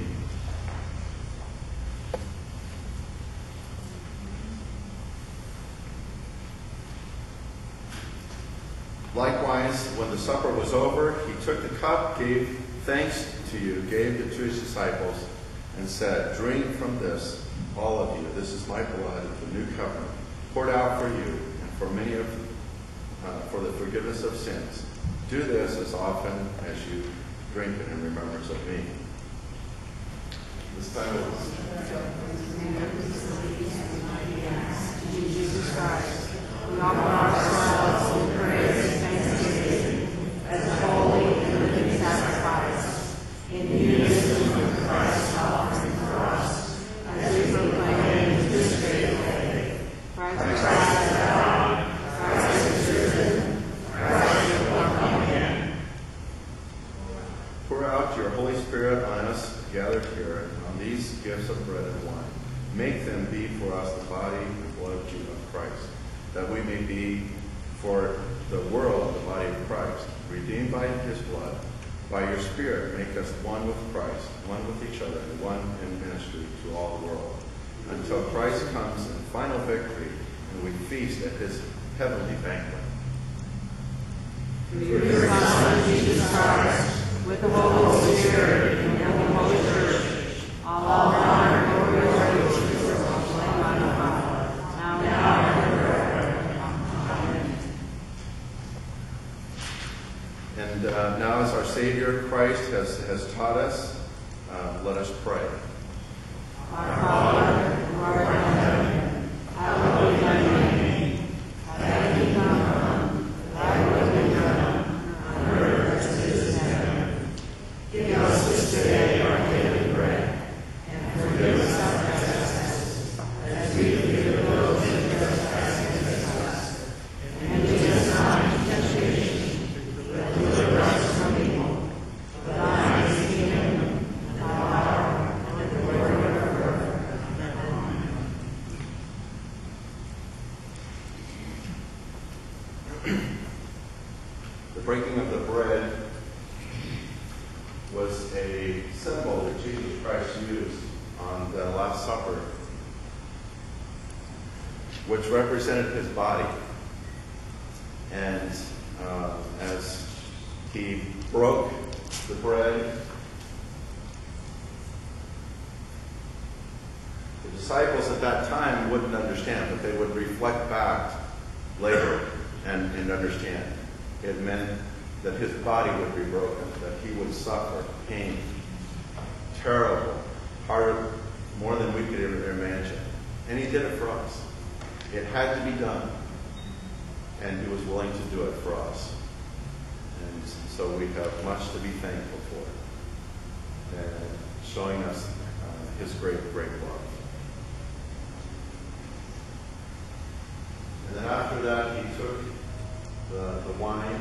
Likewise, when the supper was over, he took the cup, gave thanks to you, gave it to his disciples, and said, "Drink from this, all of you. This is my blood of the new covenant, poured out for you and for many of uh, for the forgiveness of sins. Do this as often as you drink it in remembrance of me." The disciples. Jesus Christ, we offer ourselves in praise and thanksgiving as a holy and living sacrifice, in unison with Christ's offering for us, as we proclaim His faith. Christ is God, Christ is risen, Christ will come again. Pour out your Holy Spirit on us gathered here, on these gifts of bread and wine. Make them be for us the body and blood of Jesus Christ, that we may be for the world the body of Christ, redeemed by His blood. By your Spirit, make us one with Christ, one with each other, and one in ministry to all the world, until Christ comes in final victory and we feast at His heavenly banquet. Through your Son, Jesus Christ, with the Holy Spirit and the Holy Church, all honor and glory are yours. And uh, now as our Savior Christ has, has taught us, uh, let us pray. Our Father, who art in heaven, hallowed be thy name. Thy kingdom come, thy will be done, on earth as it is in heaven. Give us this day our daily bread, and forgive us our trespasses, as we forgive those who trespass against us. And lead us not into temptation, but deliver us from evil. For thine is the kingdom, and the power, and the glory forever. Amen. The breaking of the bread was a symbol that Jesus Christ used on the Last Supper, which represented His body. And uh, as He broke the bread, the disciples at that time wouldn't understand, but they would reflect back later and, and understand. It meant that His body would be broken, that He would suffer pain, terrible, hard, more than we could ever imagine. And He did it for us. It had to be done. And He was willing to do it for us. And so we have much to be thankful for. And showing us uh, His great, great love. And then after that, He took the, the wine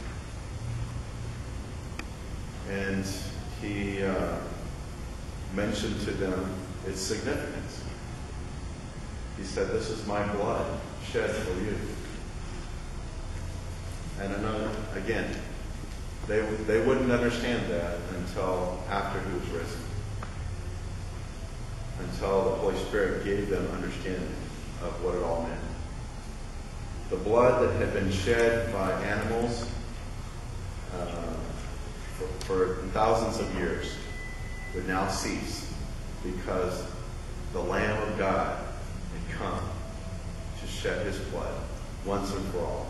and He uh, mentioned to them its significance. He said, "This is my blood shed for you." And another, again, they, they wouldn't understand that until after He was risen. Until the Holy Spirit gave them understanding of what it all meant. The blood that had been shed by animals uh, for, for thousands of years would now cease because the Lamb of God had come to shed His blood once and for all.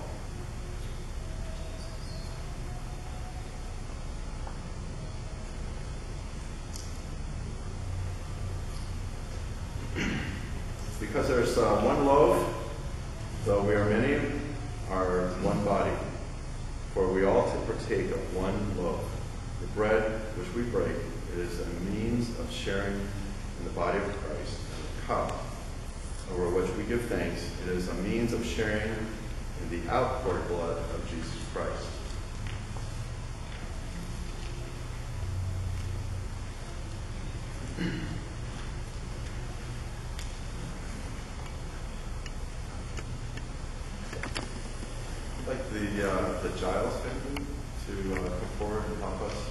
Because there's uh, one loaf, though we are many, are one body. For we all to partake of one loaf. The bread which we break, it is a means of sharing in the body of Christ. And the cup over which we give thanks, it is a means of sharing in the outpoured blood of Jesus Christ. I'd like the uh, the Giles family to uh, come forward and help us.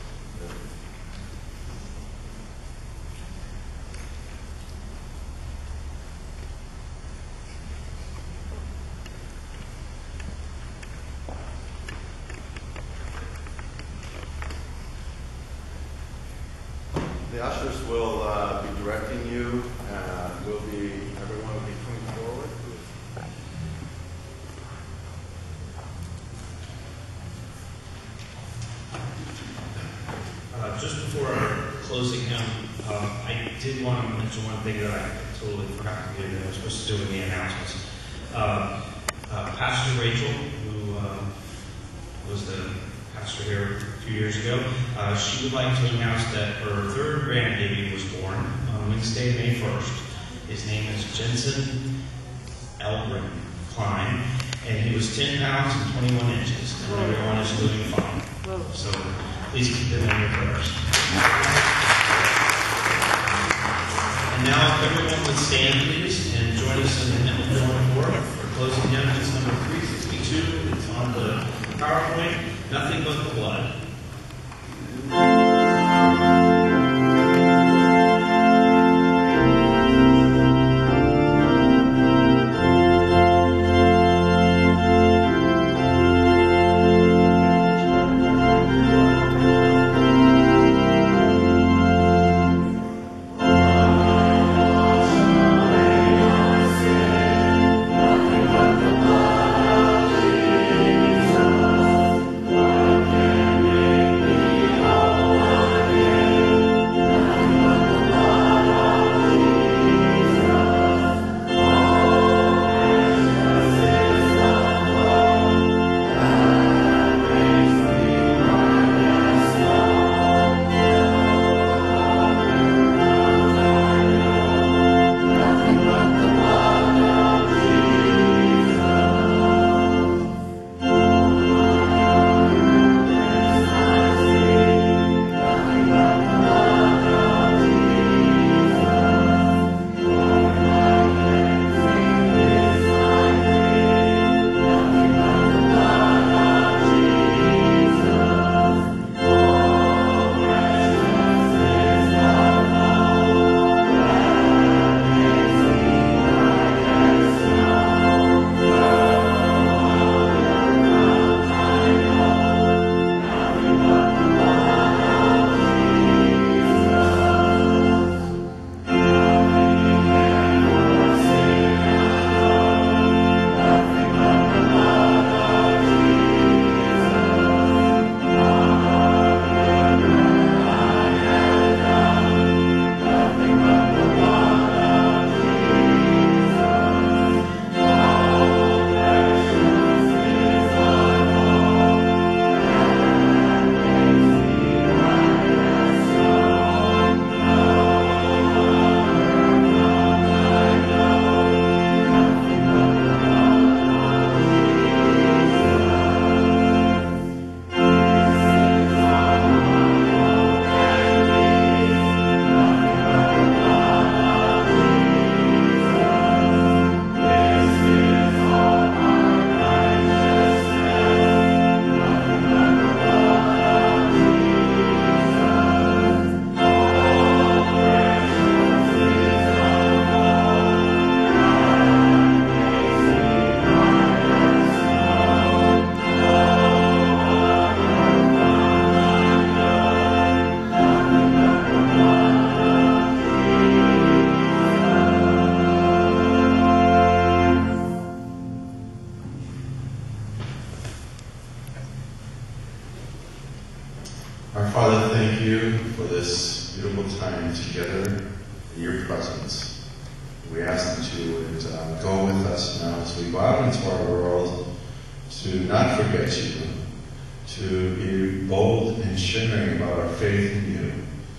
The ushers will uh, be directing you. Uh, will be everyone will be coming forward. Uh, just before our closing him, um, I did want to mention one thing that I totally forgot to do that I was supposed to do in the announcements. Uh, uh, Pastor Rachel, who uh, was the pastor here a few years ago, uh, she would like to announce that her third grandbaby was born on Wednesday, May first. His name is Jensen Elgren Klein, and he was ten pounds and twenty-one inches, and everyone is doing fine. So please keep them in your prayers. And now, if everyone would stand, please, and join us in the hymn number four for closing hymn. It's number three sixty-two. It's on the PowerPoint. Nothing but the blood. Our Father, thank you for this beautiful time together in your presence. We ask that you would uh, go with us now as we go out into our world to not forget you, to be bold in sharing about our faith in you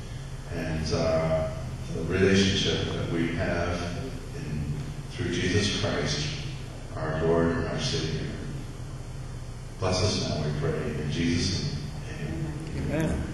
and uh, the relationship that we have in, through Jesus Christ, our Lord and our Savior. Bless us now, we pray, in Jesus' name. Amen. Amen.